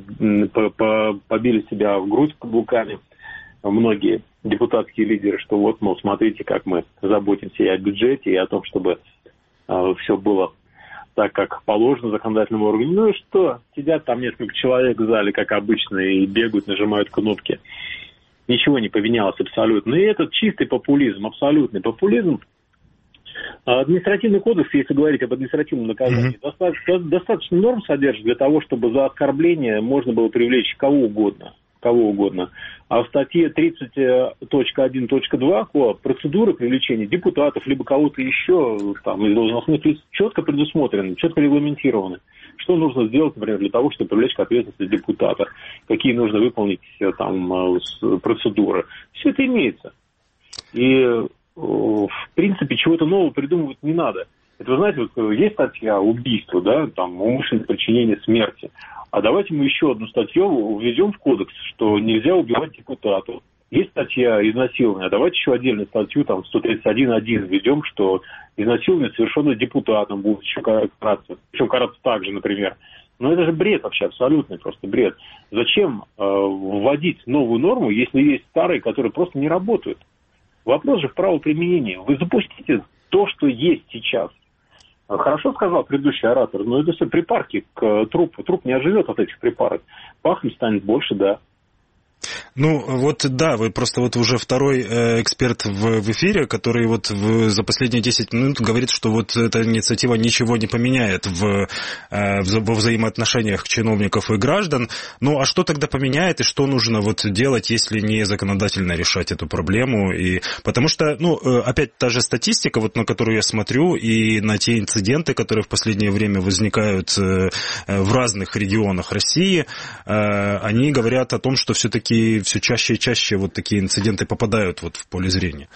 побили себя в грудь каблуками многие депутатские лидеры, что вот, мол, смотрите, как мы заботимся и о бюджете, и о том, чтобы все было так, как положено законодательному органу. Ну и что? Сидят там несколько человек в зале, как обычно, и бегают, нажимают кнопки. Ничего не поменялось абсолютно. И этот чистый популизм, абсолютный популизм. Административный кодекс, если говорить об административном наказании, mm-hmm. достаточно, достаточно норм содержит для того, чтобы за оскорбление можно было привлечь кого угодно. Кого угодно. А в статье тридцать точка один точка два КоАП процедуры привлечения депутатов либо кого-то еще там, из должностных лиц четко предусмотрены, четко регламентированы. Что нужно сделать, например, для того, чтобы привлечь к ответственности депутата, какие нужно выполнить там процедуры. Все это имеется. И в принципе чего-то нового придумывать не надо. Это, вы знаете, вот есть статья убийства, да, там умышленное причинение смерти. А давайте мы еще одну статью введем в кодекс, что нельзя убивать депутатов. Есть статья изнасилования, а давайте еще отдельную статью, там, сто тридцать один точка один введем, что изнасилование совершено депутатом будет еще караться. Причем караться так же, например. Но это же бред вообще, абсолютный просто бред. Зачем э, вводить новую норму, если есть старые, которые просто не работают? Вопрос же в правоприменении. Вы запустите то, что есть сейчас. Хорошо сказал предыдущий оратор, но это все припарки к трупу. Труп не оживет от этих припарок. Пахнуть станет больше, да. Ну, вот да, вы просто вот уже второй э, эксперт в, в эфире, который вот в, за последние десять минут говорит, что вот эта инициатива ничего не поменяет в, э, в, во взаимоотношениях чиновников и граждан. Ну, а что тогда поменяет и что нужно вот делать, если не законодательно решать эту проблему? И, потому что, ну, опять та же статистика, вот на которую я смотрю, и на те инциденты, которые в последнее время возникают э, в разных регионах России, э, они говорят о том, что все-таки все чаще и чаще вот такие инциденты попадают вот в поле зрения.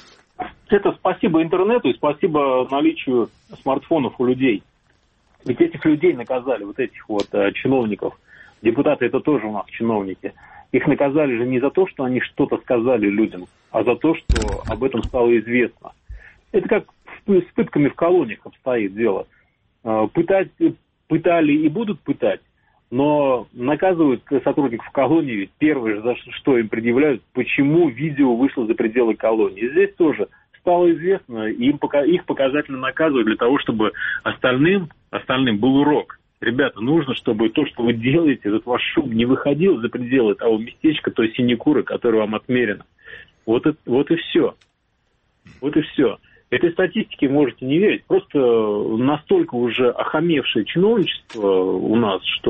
Это спасибо интернету и спасибо наличию смартфонов у людей. Ведь этих людей наказали, вот этих вот э, чиновников. Депутаты это тоже у нас чиновники. Их наказали же не за то, что они что-то сказали людям, а за то, что об этом стало известно. Это как с пытками в колониях обстоит дело. Э, пытать, пытали и будут пытать. Но наказывают сотрудников колонии, ведь первое, за что им предъявляют, почему видео вышло за пределы колонии. Здесь тоже стало известно, и им, их показательно наказывают для того, чтобы остальным, остальным был урок. Ребята, нужно, чтобы то, что вы делаете, этот ваш шум не выходил за пределы того местечка, той синекуры, которая вам отмерена. Вот, это, вот и все. Вот и все. Этой статистике можете не верить. Просто настолько уже охамевшее чиновничество у нас, что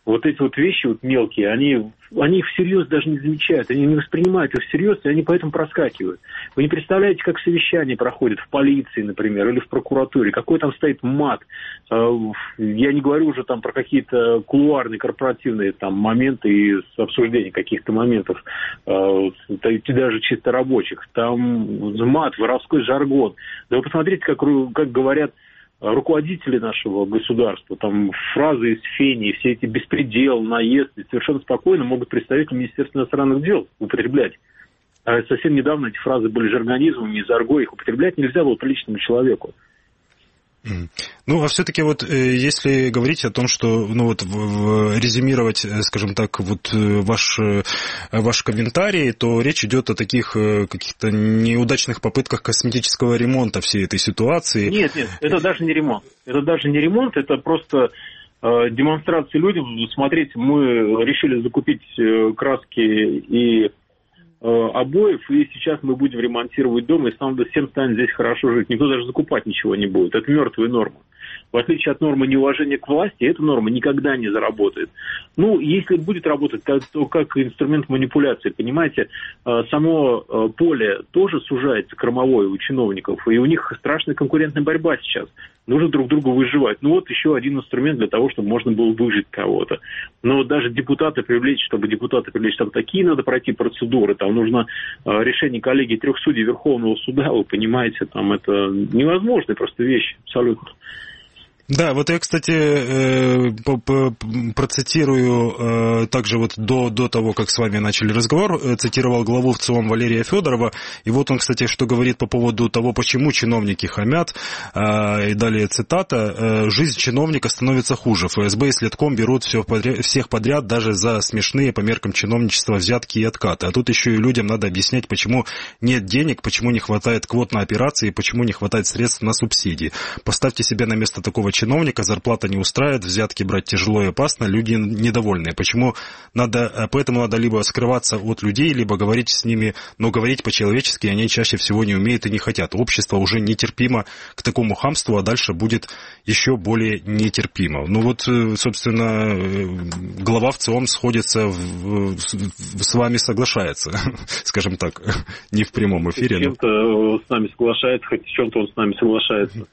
вот эти вот вещи вот мелкие, они, они их всерьез даже не замечают, они не воспринимают их всерьез, и они поэтому проскакивают. Вы не представляете, как совещание проходит в полиции, например, или в прокуратуре, какой там стоит мат. Я не говорю уже там про какие-то кулуарные, корпоративные там моменты и обсуждения каких-то моментов, даже чисто рабочих. Там мат, воровской жаргон. Да вы посмотрите, как, как говорят руководители нашего государства, там фразы из фени, все эти беспредел, наезды, совершенно спокойно могут представители Министерства иностранных дел употреблять. А совсем недавно эти фразы были жаргонизмами, из арго, их употреблять нельзя было приличному человеку. Ну, а все-таки вот если говорить о том, что, ну вот, резюмировать, скажем так, вот ваш, ваш комментарий, то речь идет о таких каких-то неудачных попытках косметического ремонта всей этой ситуации. Нет, нет, это даже не ремонт. Это даже не ремонт, это просто демонстрация людям. Смотрите, мы решили закупить краски и обоев, и сейчас мы будем ремонтировать дом, и всем станет здесь хорошо жить. Никто даже закупать ничего не будет. Это мертвая норма. В отличие от нормы неуважения к власти, эта норма никогда не заработает. Ну, если будет работать, то как инструмент манипуляции, понимаете, само поле тоже сужается, кормовое у чиновников, и у них страшная конкурентная борьба сейчас. Нужно друг другу выживать. Ну, вот еще один инструмент для того, чтобы можно было выжить кого-то. Но даже депутаты привлечь, чтобы депутаты привлечь, там такие надо пройти процедуры, там нужно решение коллегии трех судей Верховного суда, вы понимаете, там это невозможная просто вещь, абсолютно. Да, вот я, кстати, процитирую также вот до, до того, как с вами начали разговор, цитировал главу ВЦИОМ Валерия Федорова, и вот он, кстати, что говорит по поводу того, почему чиновники хамят, и далее цитата: «Жизнь чиновника становится хуже, ФСБ и Следком берут все подряд, всех подряд даже за смешные по меркам чиновничества взятки и откаты, а тут еще и людям надо объяснять, почему нет денег, почему не хватает квот на операции, почему не хватает средств на субсидии. Поставьте себя на место такого чиновника, зарплата не устраивает, взятки брать тяжело и опасно, люди недовольны. Почему надо, поэтому надо либо скрываться от людей, либо говорить с ними, но говорить по-человечески они чаще всего не умеют и не хотят. Общество уже нетерпимо к такому хамству, а дальше будет еще более нетерпимо». Ну вот, собственно, глава ВЦИОМ сходится, в, с вами соглашается, скажем так, не в прямом эфире. С чем-то но... с нами соглашается, хоть с чем-то он с нами соглашается.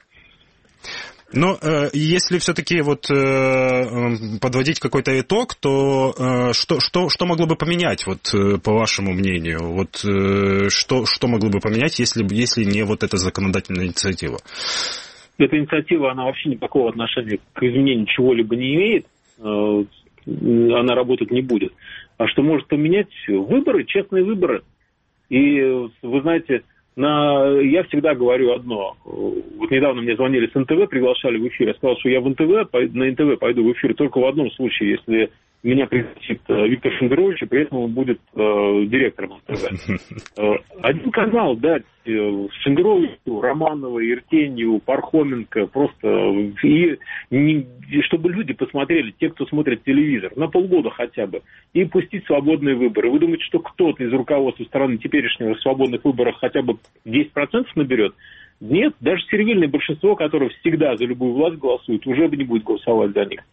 Но э, если все-таки вот э, подводить какой-то итог, то э, что, что, что могло бы поменять, вот, э, по вашему мнению? Вот, э, что, что могло бы поменять, если, если не вот эта законодательная инициатива? Эта инициатива, она вообще никакого отношения к изменению чего-либо не имеет, э, она работать не будет. А что может поменять? Выборы, честные выборы. И вы знаете... На... Я всегда говорю одно. Вот недавно мне звонили с эн тэ вэ, приглашали в эфир. Я сказал, что я в эн тэ вэ, на эн тэ вэ пойду в эфир только в одном случае, если меня пригласит Виктор Шендерович, и при этом он будет э, директором эн тэ вэ. Один канал дать э, Шендеровичу, Романовой, Иртенью, Пархоменко, просто, и, не, чтобы люди посмотрели, те, кто смотрит телевизор, на полгода хотя бы, и пустить свободные выборы. Вы думаете, что кто-то из руководства страны теперешнего в свободных выборах хотя бы десять процентов наберет? Нет, даже сервильное большинство, которое всегда за любую власть голосует, уже не будет голосовать за них.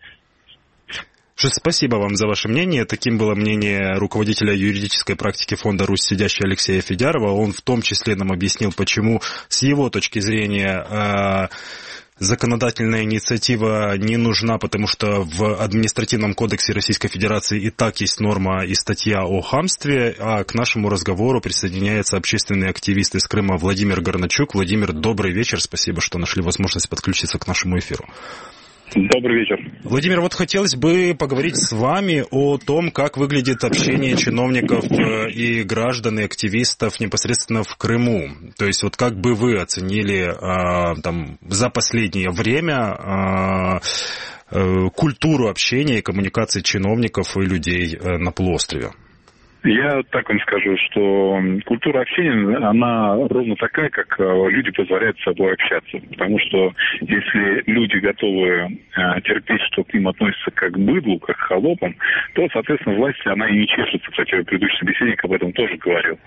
Спасибо вам за ваше мнение. Таким было мнение руководителя юридической практики фонда «Русь сидящий» Алексея Федярова. Он в том числе нам объяснил, почему с его точки зрения законодательная инициатива не нужна, потому что в административном кодексе Российской Федерации и так есть норма и статья о хамстве, а к нашему разговору присоединяется общественный активист из Крыма Владимир Горначук. Владимир, добрый вечер, спасибо, что нашли возможность подключиться к нашему эфиру. Добрый вечер. Владимир, вот хотелось бы поговорить с вами о том, как выглядит общение чиновников и граждан, и активистов непосредственно в Крыму. То есть вот как бы вы оценили там, за последнее время культуру общения и коммуникации чиновников и людей на полуострове? Я так вам скажу, что культура общения, она ровно такая, как люди позволяют с собой общаться. Потому что если люди готовы терпеть, что к ним относятся как к быдлу, как к холопам, то, соответственно, власть, она и не чешется. Кстати, предыдущий собеседник об этом тоже говорил.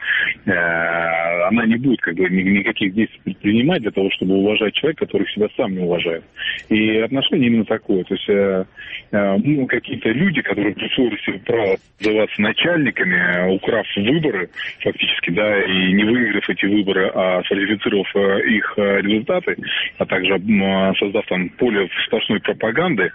Она не будет как бы никаких действий предпринимать для того, чтобы уважать человека, который себя сам не уважает. И отношение именно такое. То есть ну, какие-то люди, которые присвоили себе право называться начальниками, украв выборы фактически, да, и не выиграв эти выборы, а сфальсифицировав их результаты, а также создав там поле сплошной пропаганды,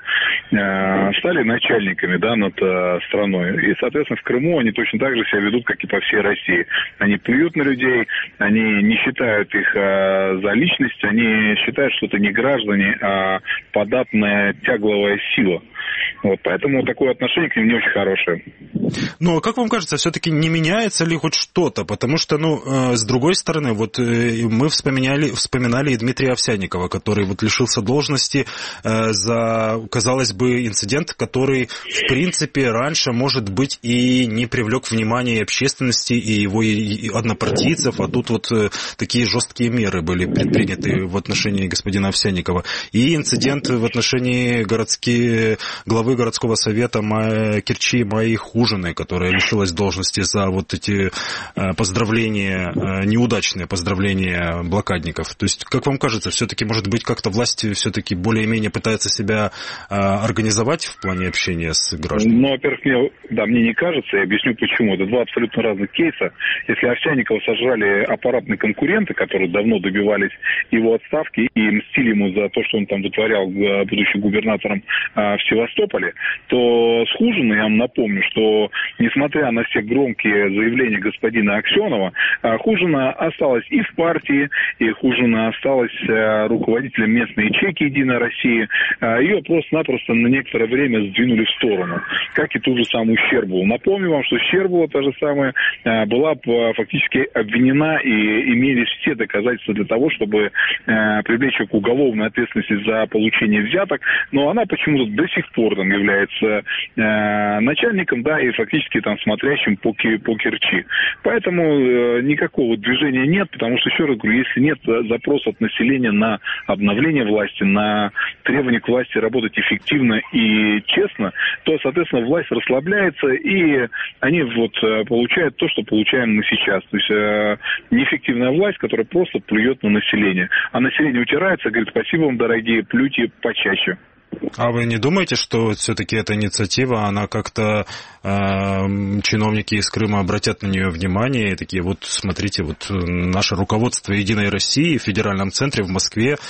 стали начальниками, да, над страной. И, соответственно, в Крыму они точно так же себя ведут, как и по всей России. Они плюют на людей, они не считают их за личность, они считают, что это не граждане, а податная тягловая сила. Вот, поэтому такое отношение к ним не очень хорошее. Ну, а как вам кажется, все-таки не меняется ли хоть что-то? Потому что, ну, э, с другой стороны, вот э, мы вспоминали, вспоминали и Дмитрия Овсянникова, который вот лишился должности э, за, казалось бы, инцидент, который, в принципе, раньше, может быть, и не привлек внимания общественности и его и, и однопартийцев, а тут вот э, такие жесткие меры были предприняты в отношении господина Овсянникова. И инцидент в отношении городских, главы городского совета Керчи Майи Хужиной, которая лишилась должности за вот эти поздравления, неудачные поздравления блокадников. То есть, как вам кажется, все-таки, может быть, как-то власть все-таки более-менее пытается себя организовать в плане общения с гражданами? Ну, во-первых, мне, да, мне не кажется, я объясню почему. Это два абсолютно разных кейса. Если Овсянникова сожрали аппаратные конкуренты, которые давно добивались его отставки и мстили ему за то, что он там вытворял, будучи губернатором в Севастополе, то с Хужиной, я вам напомню, что несмотря на все громкие заявления господина Аксенова, Хужина осталась и в партии, и Хужина осталась руководителем местной ячейки «Единой России». Ее просто-напросто на некоторое время сдвинули в сторону, как и ту же самую Щербову. Напомню вам, что Щербова, та же самая, была фактически обвинена, и имелись все доказательства для того, чтобы привлечь ее к уголовной ответственности за получение взяток, но она почему-то до сих пор там является начальником, да, и фактически там смотрящим по, по Керчи. Поэтому э, никакого движения нет, потому что, еще раз говорю, если нет запроса от населения на обновление власти, на требование к власти работать эффективно и честно, то, соответственно, власть расслабляется, и они вот получают то, что получаем мы сейчас. То есть э, неэффективная власть, которая просто плюет на население. А население утирается, говорит: спасибо вам, дорогие, плюйте почаще. А вы не думаете, что все-таки эта инициатива, она как-то э, чиновники из Крыма обратят на нее внимание и такие: вот смотрите, вот наше руководство Единой России в федеральном центре в Москве э,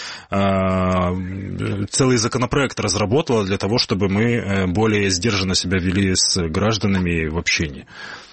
целый законопроект разработало для того, чтобы мы более сдержанно себя вели с гражданами в общении?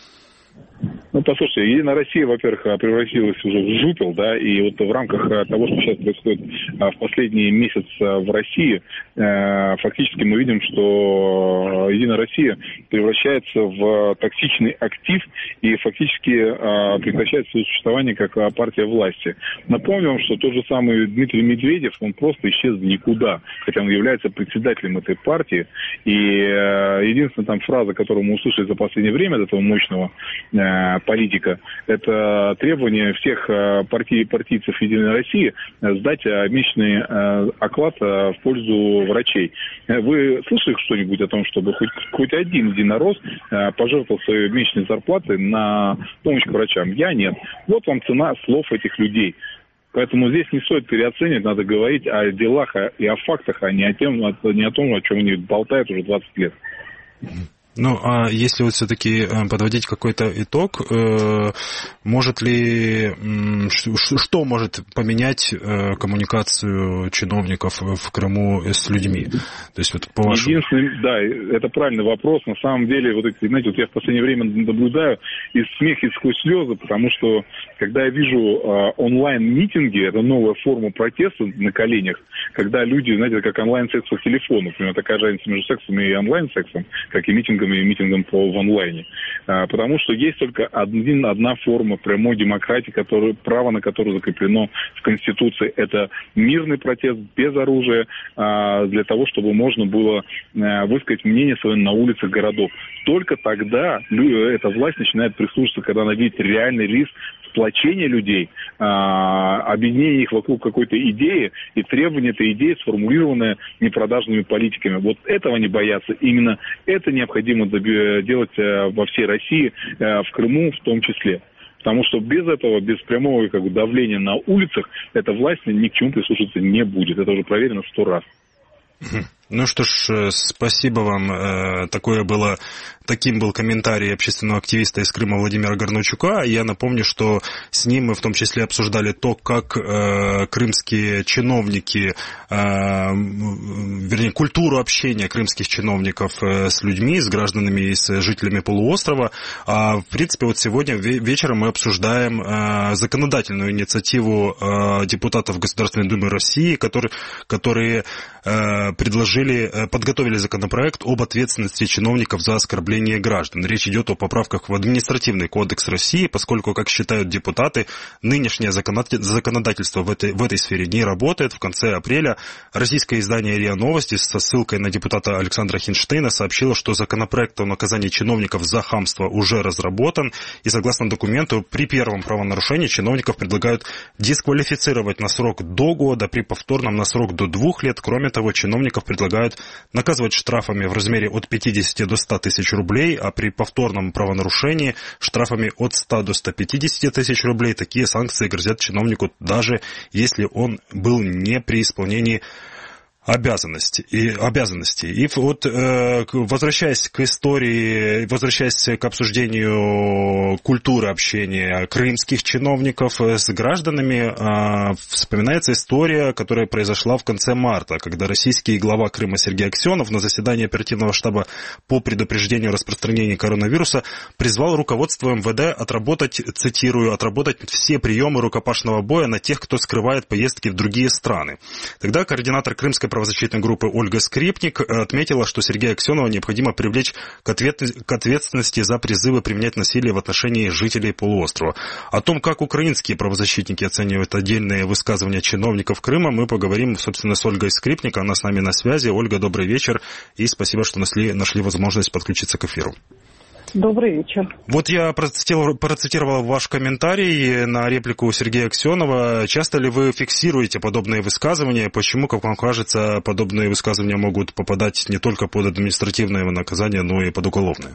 Ну, послушайте, Единая Россия, во-первых, превратилась уже в жупел, да, и вот в рамках того, что сейчас происходит в последние месяцы в России, фактически мы видим, что Единая Россия превращается в токсичный актив и фактически прекращает свое существование как партия власти. Напомню вам, что тот же самый Дмитрий Медведев, он просто исчез в никуда, хотя он является председателем этой партии, и единственная там фраза, которую мы услышали за последнее время от этого мощного политика, это требование всех партий, партийцев Единой России сдать месячный оклад в пользу врачей. Вы слышали что-нибудь о том, чтобы хоть, хоть один единорос пожертвовал своей месячной зарплаты на помощь к врачам? Я нет. Вот вам цена слов этих людей. Поэтому здесь не стоит переоценивать, надо говорить о делах и о фактах, а не о, тем, не о том, о чем они болтают уже двадцать лет. Ну, а если вот все-таки подводить какой-то итог, может ли, что может поменять коммуникацию чиновников в Крыму с людьми? То есть вот по вашему... Единственный, да, это правильный вопрос. На самом деле, вот эти, знаете, вот я в последнее время наблюдаю и смех, и сквозь слезы, потому что, когда я вижу онлайн-митинги, это новая форма протеста на коленях, когда люди, знаете, как онлайн-секс по телефону, например, такая разница между сексом и онлайн-сексом, как и митинг митингам и митингам по, в онлайне. Потому что есть только один, одна форма прямой демократии, которая, право на которую закреплено в Конституции. Это мирный протест без оружия для того, чтобы можно было высказать мнение свое на улицах городов. Только тогда эта власть начинает прислушиваться, когда она видит реальный риск сплочения людей, объединения их вокруг какой-то идеи и требования этой идеи, сформулированные непродажными политиками. Вот этого они боятся. Именно это необходимо делать во всей России, в Крыму в том числе. Потому что без этого, без прямого как бы, давления на улицах, эта власть ни к чему прислушиваться не будет. Это уже проверено сто раз. Ну что ж, спасибо вам. Такое было, таким был комментарий общественного активиста из Крыма Владимира Горночука. Я напомню, что с ним мы в том числе обсуждали то, как э, крымские чиновники, э, вернее, культуру общения крымских чиновников э, с людьми, с гражданами и с жителями полуострова. А в принципе, вот сегодня вечером мы обсуждаем э, законодательную инициативу э, депутатов Государственной Думы России, которые, которые э, предложили подготовили законопроект об ответственности чиновников за оскорбление граждан. Речь идет о поправках в Административный кодекс России, поскольку, как считают депутаты, нынешнее законодательство в этой, в этой сфере не работает. В конце апреля российское издание РИА Новости со ссылкой на депутата Александра Хинштейна сообщило, что законопроект о наказании чиновников за хамство уже разработан, и согласно документу, при первом правонарушении чиновников предлагают дисквалифицировать на срок до года, при повторном на срок до двух лет. Кроме того, чиновников предлагают наказывать штрафами в размере от пятидесяти до ста тысяч рублей, а при повторном правонарушении штрафами от ста до ста пятидесяти тысяч рублей. Такие санкции грозят чиновнику, даже если он был не при исполнении обязанности и обязанности. И вот э, возвращаясь к истории, возвращаясь к обсуждению культуры общения крымских чиновников с гражданами, э, вспоминается история, которая произошла в конце марта, когда российский глава Крыма Сергей Аксенов на заседании оперативного штаба по предупреждению распространения коронавируса призвал руководство эм вэ дэ отработать, цитирую, отработать все приемы рукопашного боя на тех, кто скрывает поездки в другие страны. Тогда координатор крымской правозащитной группы Ольга Скрипник отметила, что Сергея Аксенова необходимо привлечь к, ответ... к ответственности за призывы применять насилие в отношении жителей полуострова. О том, как украинские правозащитники оценивают отдельные высказывания чиновников Крыма, мы поговорим, собственно, с Ольгой Скрипник. Она с нами на связи. Ольга, добрый вечер и спасибо, что нашли, нашли возможность подключиться к эфиру. Добрый вечер. Вот я процитировал, процитировал ваш комментарий на реплику Сергея Аксенова. Часто ли вы фиксируете подобные высказывания? Почему, как вам кажется, подобные высказывания могут попадать не только под административное наказание, но и под уголовное?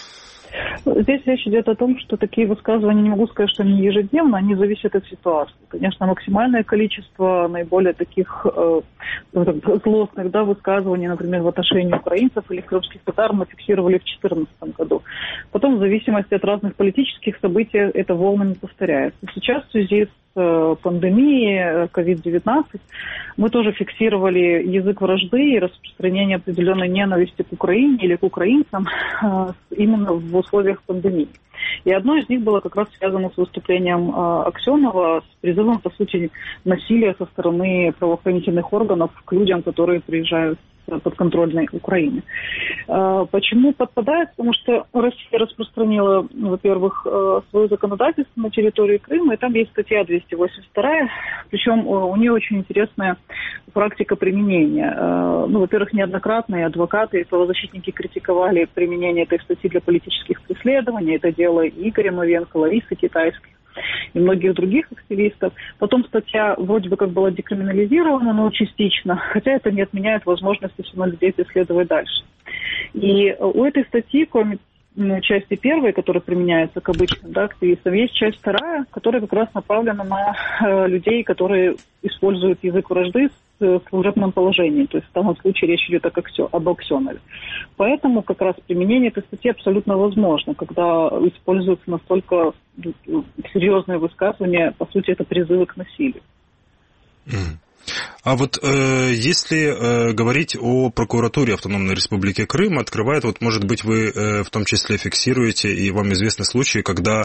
Здесь речь идет о том, что такие высказывания, не могу сказать, что они ежедневно, они зависят от ситуации. Конечно, максимальное количество наиболее таких э, злостных да, высказываний, например, в отношении украинцев или крымских татар мы фиксировали в две тысячи четырнадцатом году. Потом, в зависимости от разных политических событий, это волнами повторяется. Сейчас в связи с пандемии ковид девятнадцать мы тоже фиксировали язык вражды и распространение определенной ненависти к Украине или к украинцам именно в условиях пандемии. И одно из них было как раз связано с выступлением Аксенова, с призывом, по сути, насилия со стороны правоохранительных органов к людям, которые приезжают подконтрольной Украины. Почему подпадает? Потому что Россия распространила, во-первых, свое законодательство на территории Крыма, и там есть статья двести восемьдесят два, причем у нее очень интересная практика применения. Ну, во-первых, неоднократно и адвокаты, и правозащитники критиковали применение этой статьи для политических преследований. Это дело Игоря Мовенко, Ларисы Китайской и многих других активистов. Потом статья вроде бы как была декриминализирована, но частично, хотя это не отменяет возможности все равно людей преследовать дальше. И у этой статьи, кроме ну, части первой, которая применяется к обычным да, активистам, есть часть вторая, которая как раз направлена на э, людей, которые используют язык вражды в служебном положении. То есть в данном случае речь идет об Аксенове. Поэтому как раз применение этой статьи абсолютно возможно, когда используются настолько серьезные высказывания, по сути, это призывы к насилию. А вот э, если э, говорить о прокуратуре Автономной Республики Крым, открывает, вот, может быть, вы э, в том числе фиксируете, и вам известны случаи, когда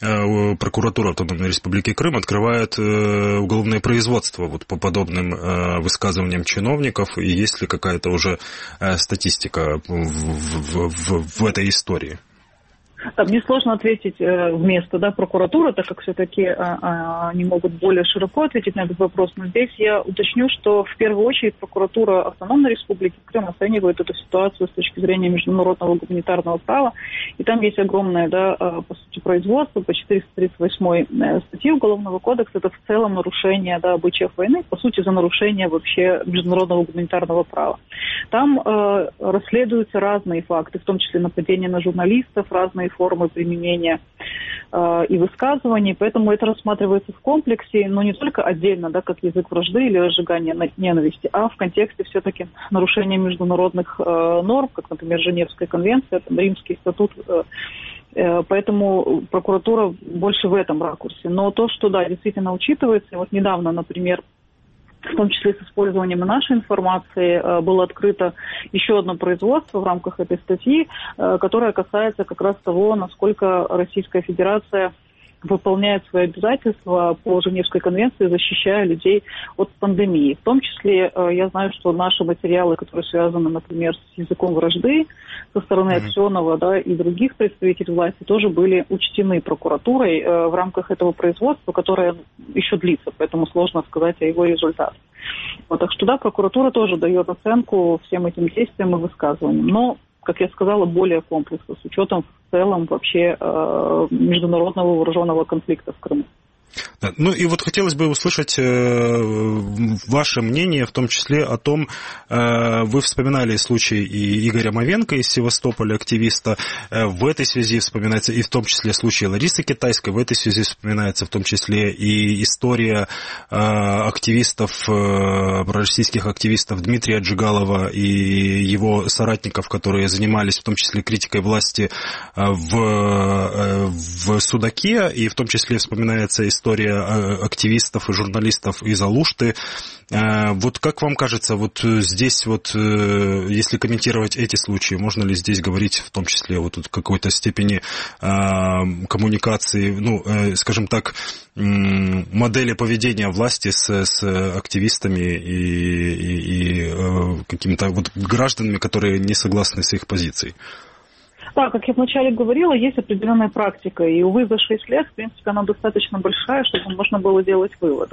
э, прокуратура Автономной Республики Крым открывает э, уголовное производство вот, по подобным э, высказываниям чиновников, и есть ли какая-то уже э, статистика в, в, в, в этой истории? Там несложно ответить э, вместо да, прокуратуры, так как все-таки э, э, они могут более широко ответить на этот вопрос. Но здесь я уточню, что в первую очередь прокуратура Автономной Республики Крым оценивает эту ситуацию с точки зрения международного гуманитарного права. И там есть огромное, да, э, по сути, производство по четыреста тридцать восьмой э, статье Уголовного кодекса. Это в целом нарушение да, обычаев войны, по сути, за нарушение вообще международного гуманитарного права. Там э, расследуются разные факты, в том числе нападения на журналистов, разные формы применения э, и высказываний, поэтому это рассматривается в комплексе, но не только отдельно, да, как язык вражды или разжигание ненависти, а в контексте все-таки нарушения международных э, норм, как, например, Женевская конвенция, там, Римский статут, э, э, поэтому прокуратура больше в этом ракурсе. Но то, что, да, действительно учитывается, вот недавно, например, в том числе с использованием нашей информации, было открыто еще одно производство в рамках этой статьи, которое касается как раз того, насколько Российская Федерация выполняет свои обязательства по Женевской конвенции, защищая людей от пандемии. В том числе, я знаю, что наши материалы, которые связаны, например, с языком вражды со стороны mm-hmm. Аксенова, да, и других представителей власти, тоже были учтены прокуратурой в рамках этого производства, которое еще длится, поэтому сложно сказать о его результатах. Вот, так что, да, прокуратура тоже дает оценку всем этим действиям и высказываниям. Но, как я сказала, более комплексно, с учетом в целом вообще э, международного вооруженного конфликта в Крыму. Да, ну и вот хотелось бы услышать э, ваше мнение, в том числе о том, э, вы вспоминали случай и Игоря Мовенко из Севастополя, активиста, э, в этой связи вспоминается и в том числе случай Ларисы Китайской, в этой связи вспоминается в том числе и история э, активистов, э, пророссийских активистов Дмитрия Джигалова и его соратников, которые занимались в том числе критикой власти э, в, э, в Судаке, и в том числе вспоминается история история активистов и журналистов из Алушты. Вот как вам кажется, вот здесь вот, если комментировать эти случаи, можно ли здесь говорить в том числе вот в какой-то степени коммуникации, ну, скажем так, модели поведения власти с, с активистами и, и, и какими-то вот гражданами, которые не согласны с их позицией? Да, как я вначале говорила, есть определенная практика, и, увы, за шесть лет, в принципе, она достаточно большая, чтобы можно было делать выводы.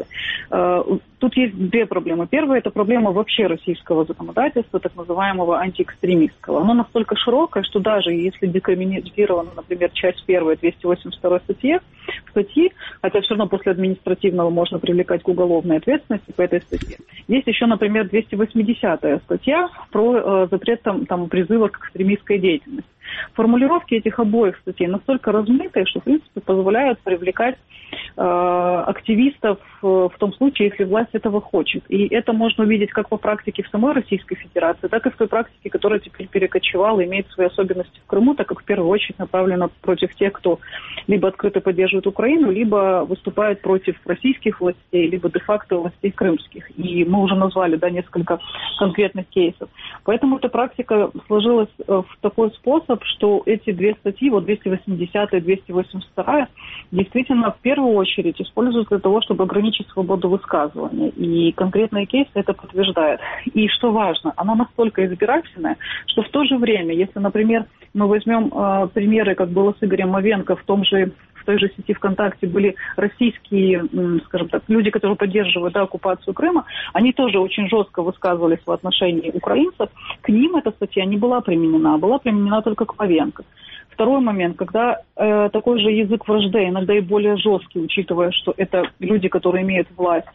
Тут есть две проблемы. Первая – это проблема вообще российского законодательства, так называемого антиэкстремистского. Оно настолько широкое, что даже если декриминализирована, например, часть первая двести восемьдесят второй статьи, статьи, хотя все равно после административного можно привлекать к уголовной ответственности по этой статье. Есть еще, например, двести восьмидесятая статья про э, запрет там, там, призыва к экстремистской деятельности. Формулировки этих обоих статей настолько размытые, что, в принципе, позволяют привлекать э, активистов э, в том случае, если власть этого хочет. И это можно увидеть как по практике в самой Российской Федерации, так и в той практике, которая теперь перекочевала, имеет свои особенности в Крыму, так как в первую очередь направлена против тех, кто либо открыто поддерживает Украину, либо выступает против российских властей, либо де-факто властей крымских. И мы уже назвали, да, несколько конкретных кейсов. Поэтому эта практика сложилась в такой способ, что эти две статьи, вот двести восьмидесятая и двести восемьдесят вторая, действительно в первую очередь используются для того, чтобы ограничить свободу высказывания. И конкретные кейсы это подтверждают. И что важно, она настолько избирательная, что в то же время, если, например, мы возьмем э, примеры, как было с Игорем Мовенко в том же в той же сети ВКонтакте были российские, скажем так, люди, которые поддерживают, да, оккупацию Крыма, они тоже очень жестко высказывались в отношении украинцев. К ним эта статья не была применена, а была применена только к Мовенко. Второй момент, когда э, такой же язык вражды, иногда и более жесткий, учитывая, что это люди, которые имеют власть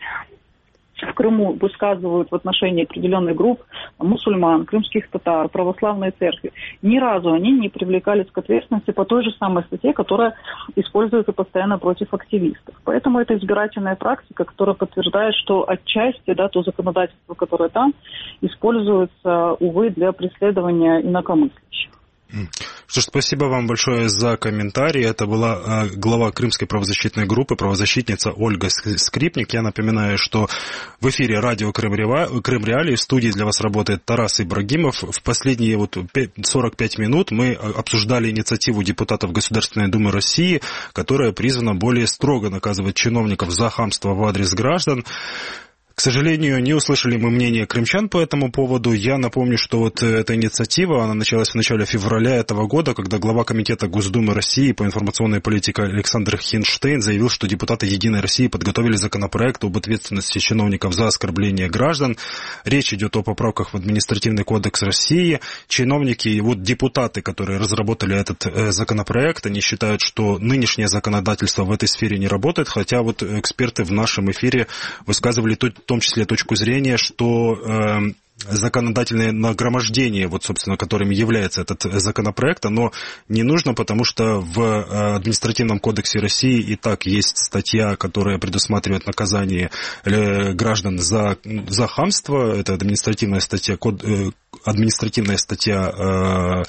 в Крыму, высказывают в отношении определенных групп мусульман, крымских татар, православной церкви. Ни разу они не привлекались к ответственности по той же самой статье, которая используется постоянно против активистов. Поэтому это избирательная практика, которая подтверждает, что отчасти, да, то законодательство, которое там, используется, увы, для преследования инакомыслящих. Что ж, спасибо вам большое за комментарий. Это была глава Крымской правозащитной группы, правозащитница Ольга Скрипник. Я напоминаю, что в эфире радио Крым Реалии, в студии для вас работает Тарас Ибрагимов. В последние вот сорок пять минут мы обсуждали инициативу депутатов Государственной Думы России, которая призвана более строго наказывать чиновников за хамство в адрес граждан. К сожалению, не услышали мы мнение крымчан по этому поводу. Я напомню, что вот эта инициатива, она началась в начале февраля этого года, когда глава Комитета Госдумы России по информационной политике Александр Хинштейн заявил, что депутаты «Единой России» подготовили законопроект об ответственности чиновников за оскорбление граждан. Речь идет о поправках в Административный кодекс России. Чиновники и вот депутаты, которые разработали этот законопроект, они считают, что нынешнее законодательство в этой сфере не работает, хотя вот эксперты в нашем эфире высказывали тут в том числе точку зрения, что э, законодательное нагромождение, вот, собственно, которым является этот законопроект, оно не нужно, потому что в Административном кодексе России и так есть статья, которая предусматривает наказание граждан за, за хамство. Это административная статья, код, э, административная статья э,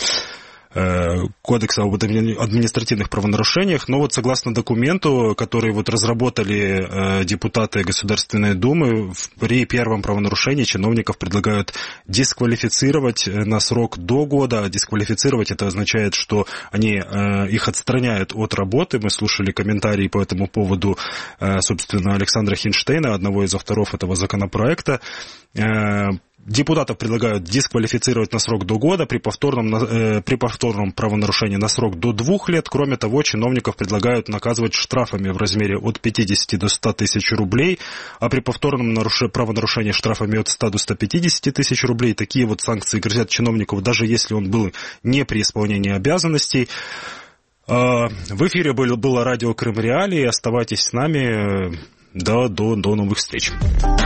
Кодекса об административных правонарушениях, но вот согласно документу, который вот разработали депутаты Государственной Думы, при первом правонарушении чиновников предлагают дисквалифицировать на срок до года. Дисквалифицировать это означает, что они их отстраняют от работы. Мы слушали комментарии по этому поводу, собственно, Александра Хинштейна, одного из авторов этого законопроекта. Депутатов предлагают дисквалифицировать на срок до года, при повторном, э, при повторном правонарушении на срок до двух лет. Кроме того, чиновников предлагают наказывать штрафами в размере от пятидесяти до ста тысяч рублей, а при повторном наруш... правонарушении штрафами от ста до ста пятидесяти тысяч рублей. Такие вот санкции грозят чиновнику, даже если он был не при исполнении обязанностей. В эфире было радио Крым Реалии. Оставайтесь с нами. Да, до, до новых встреч.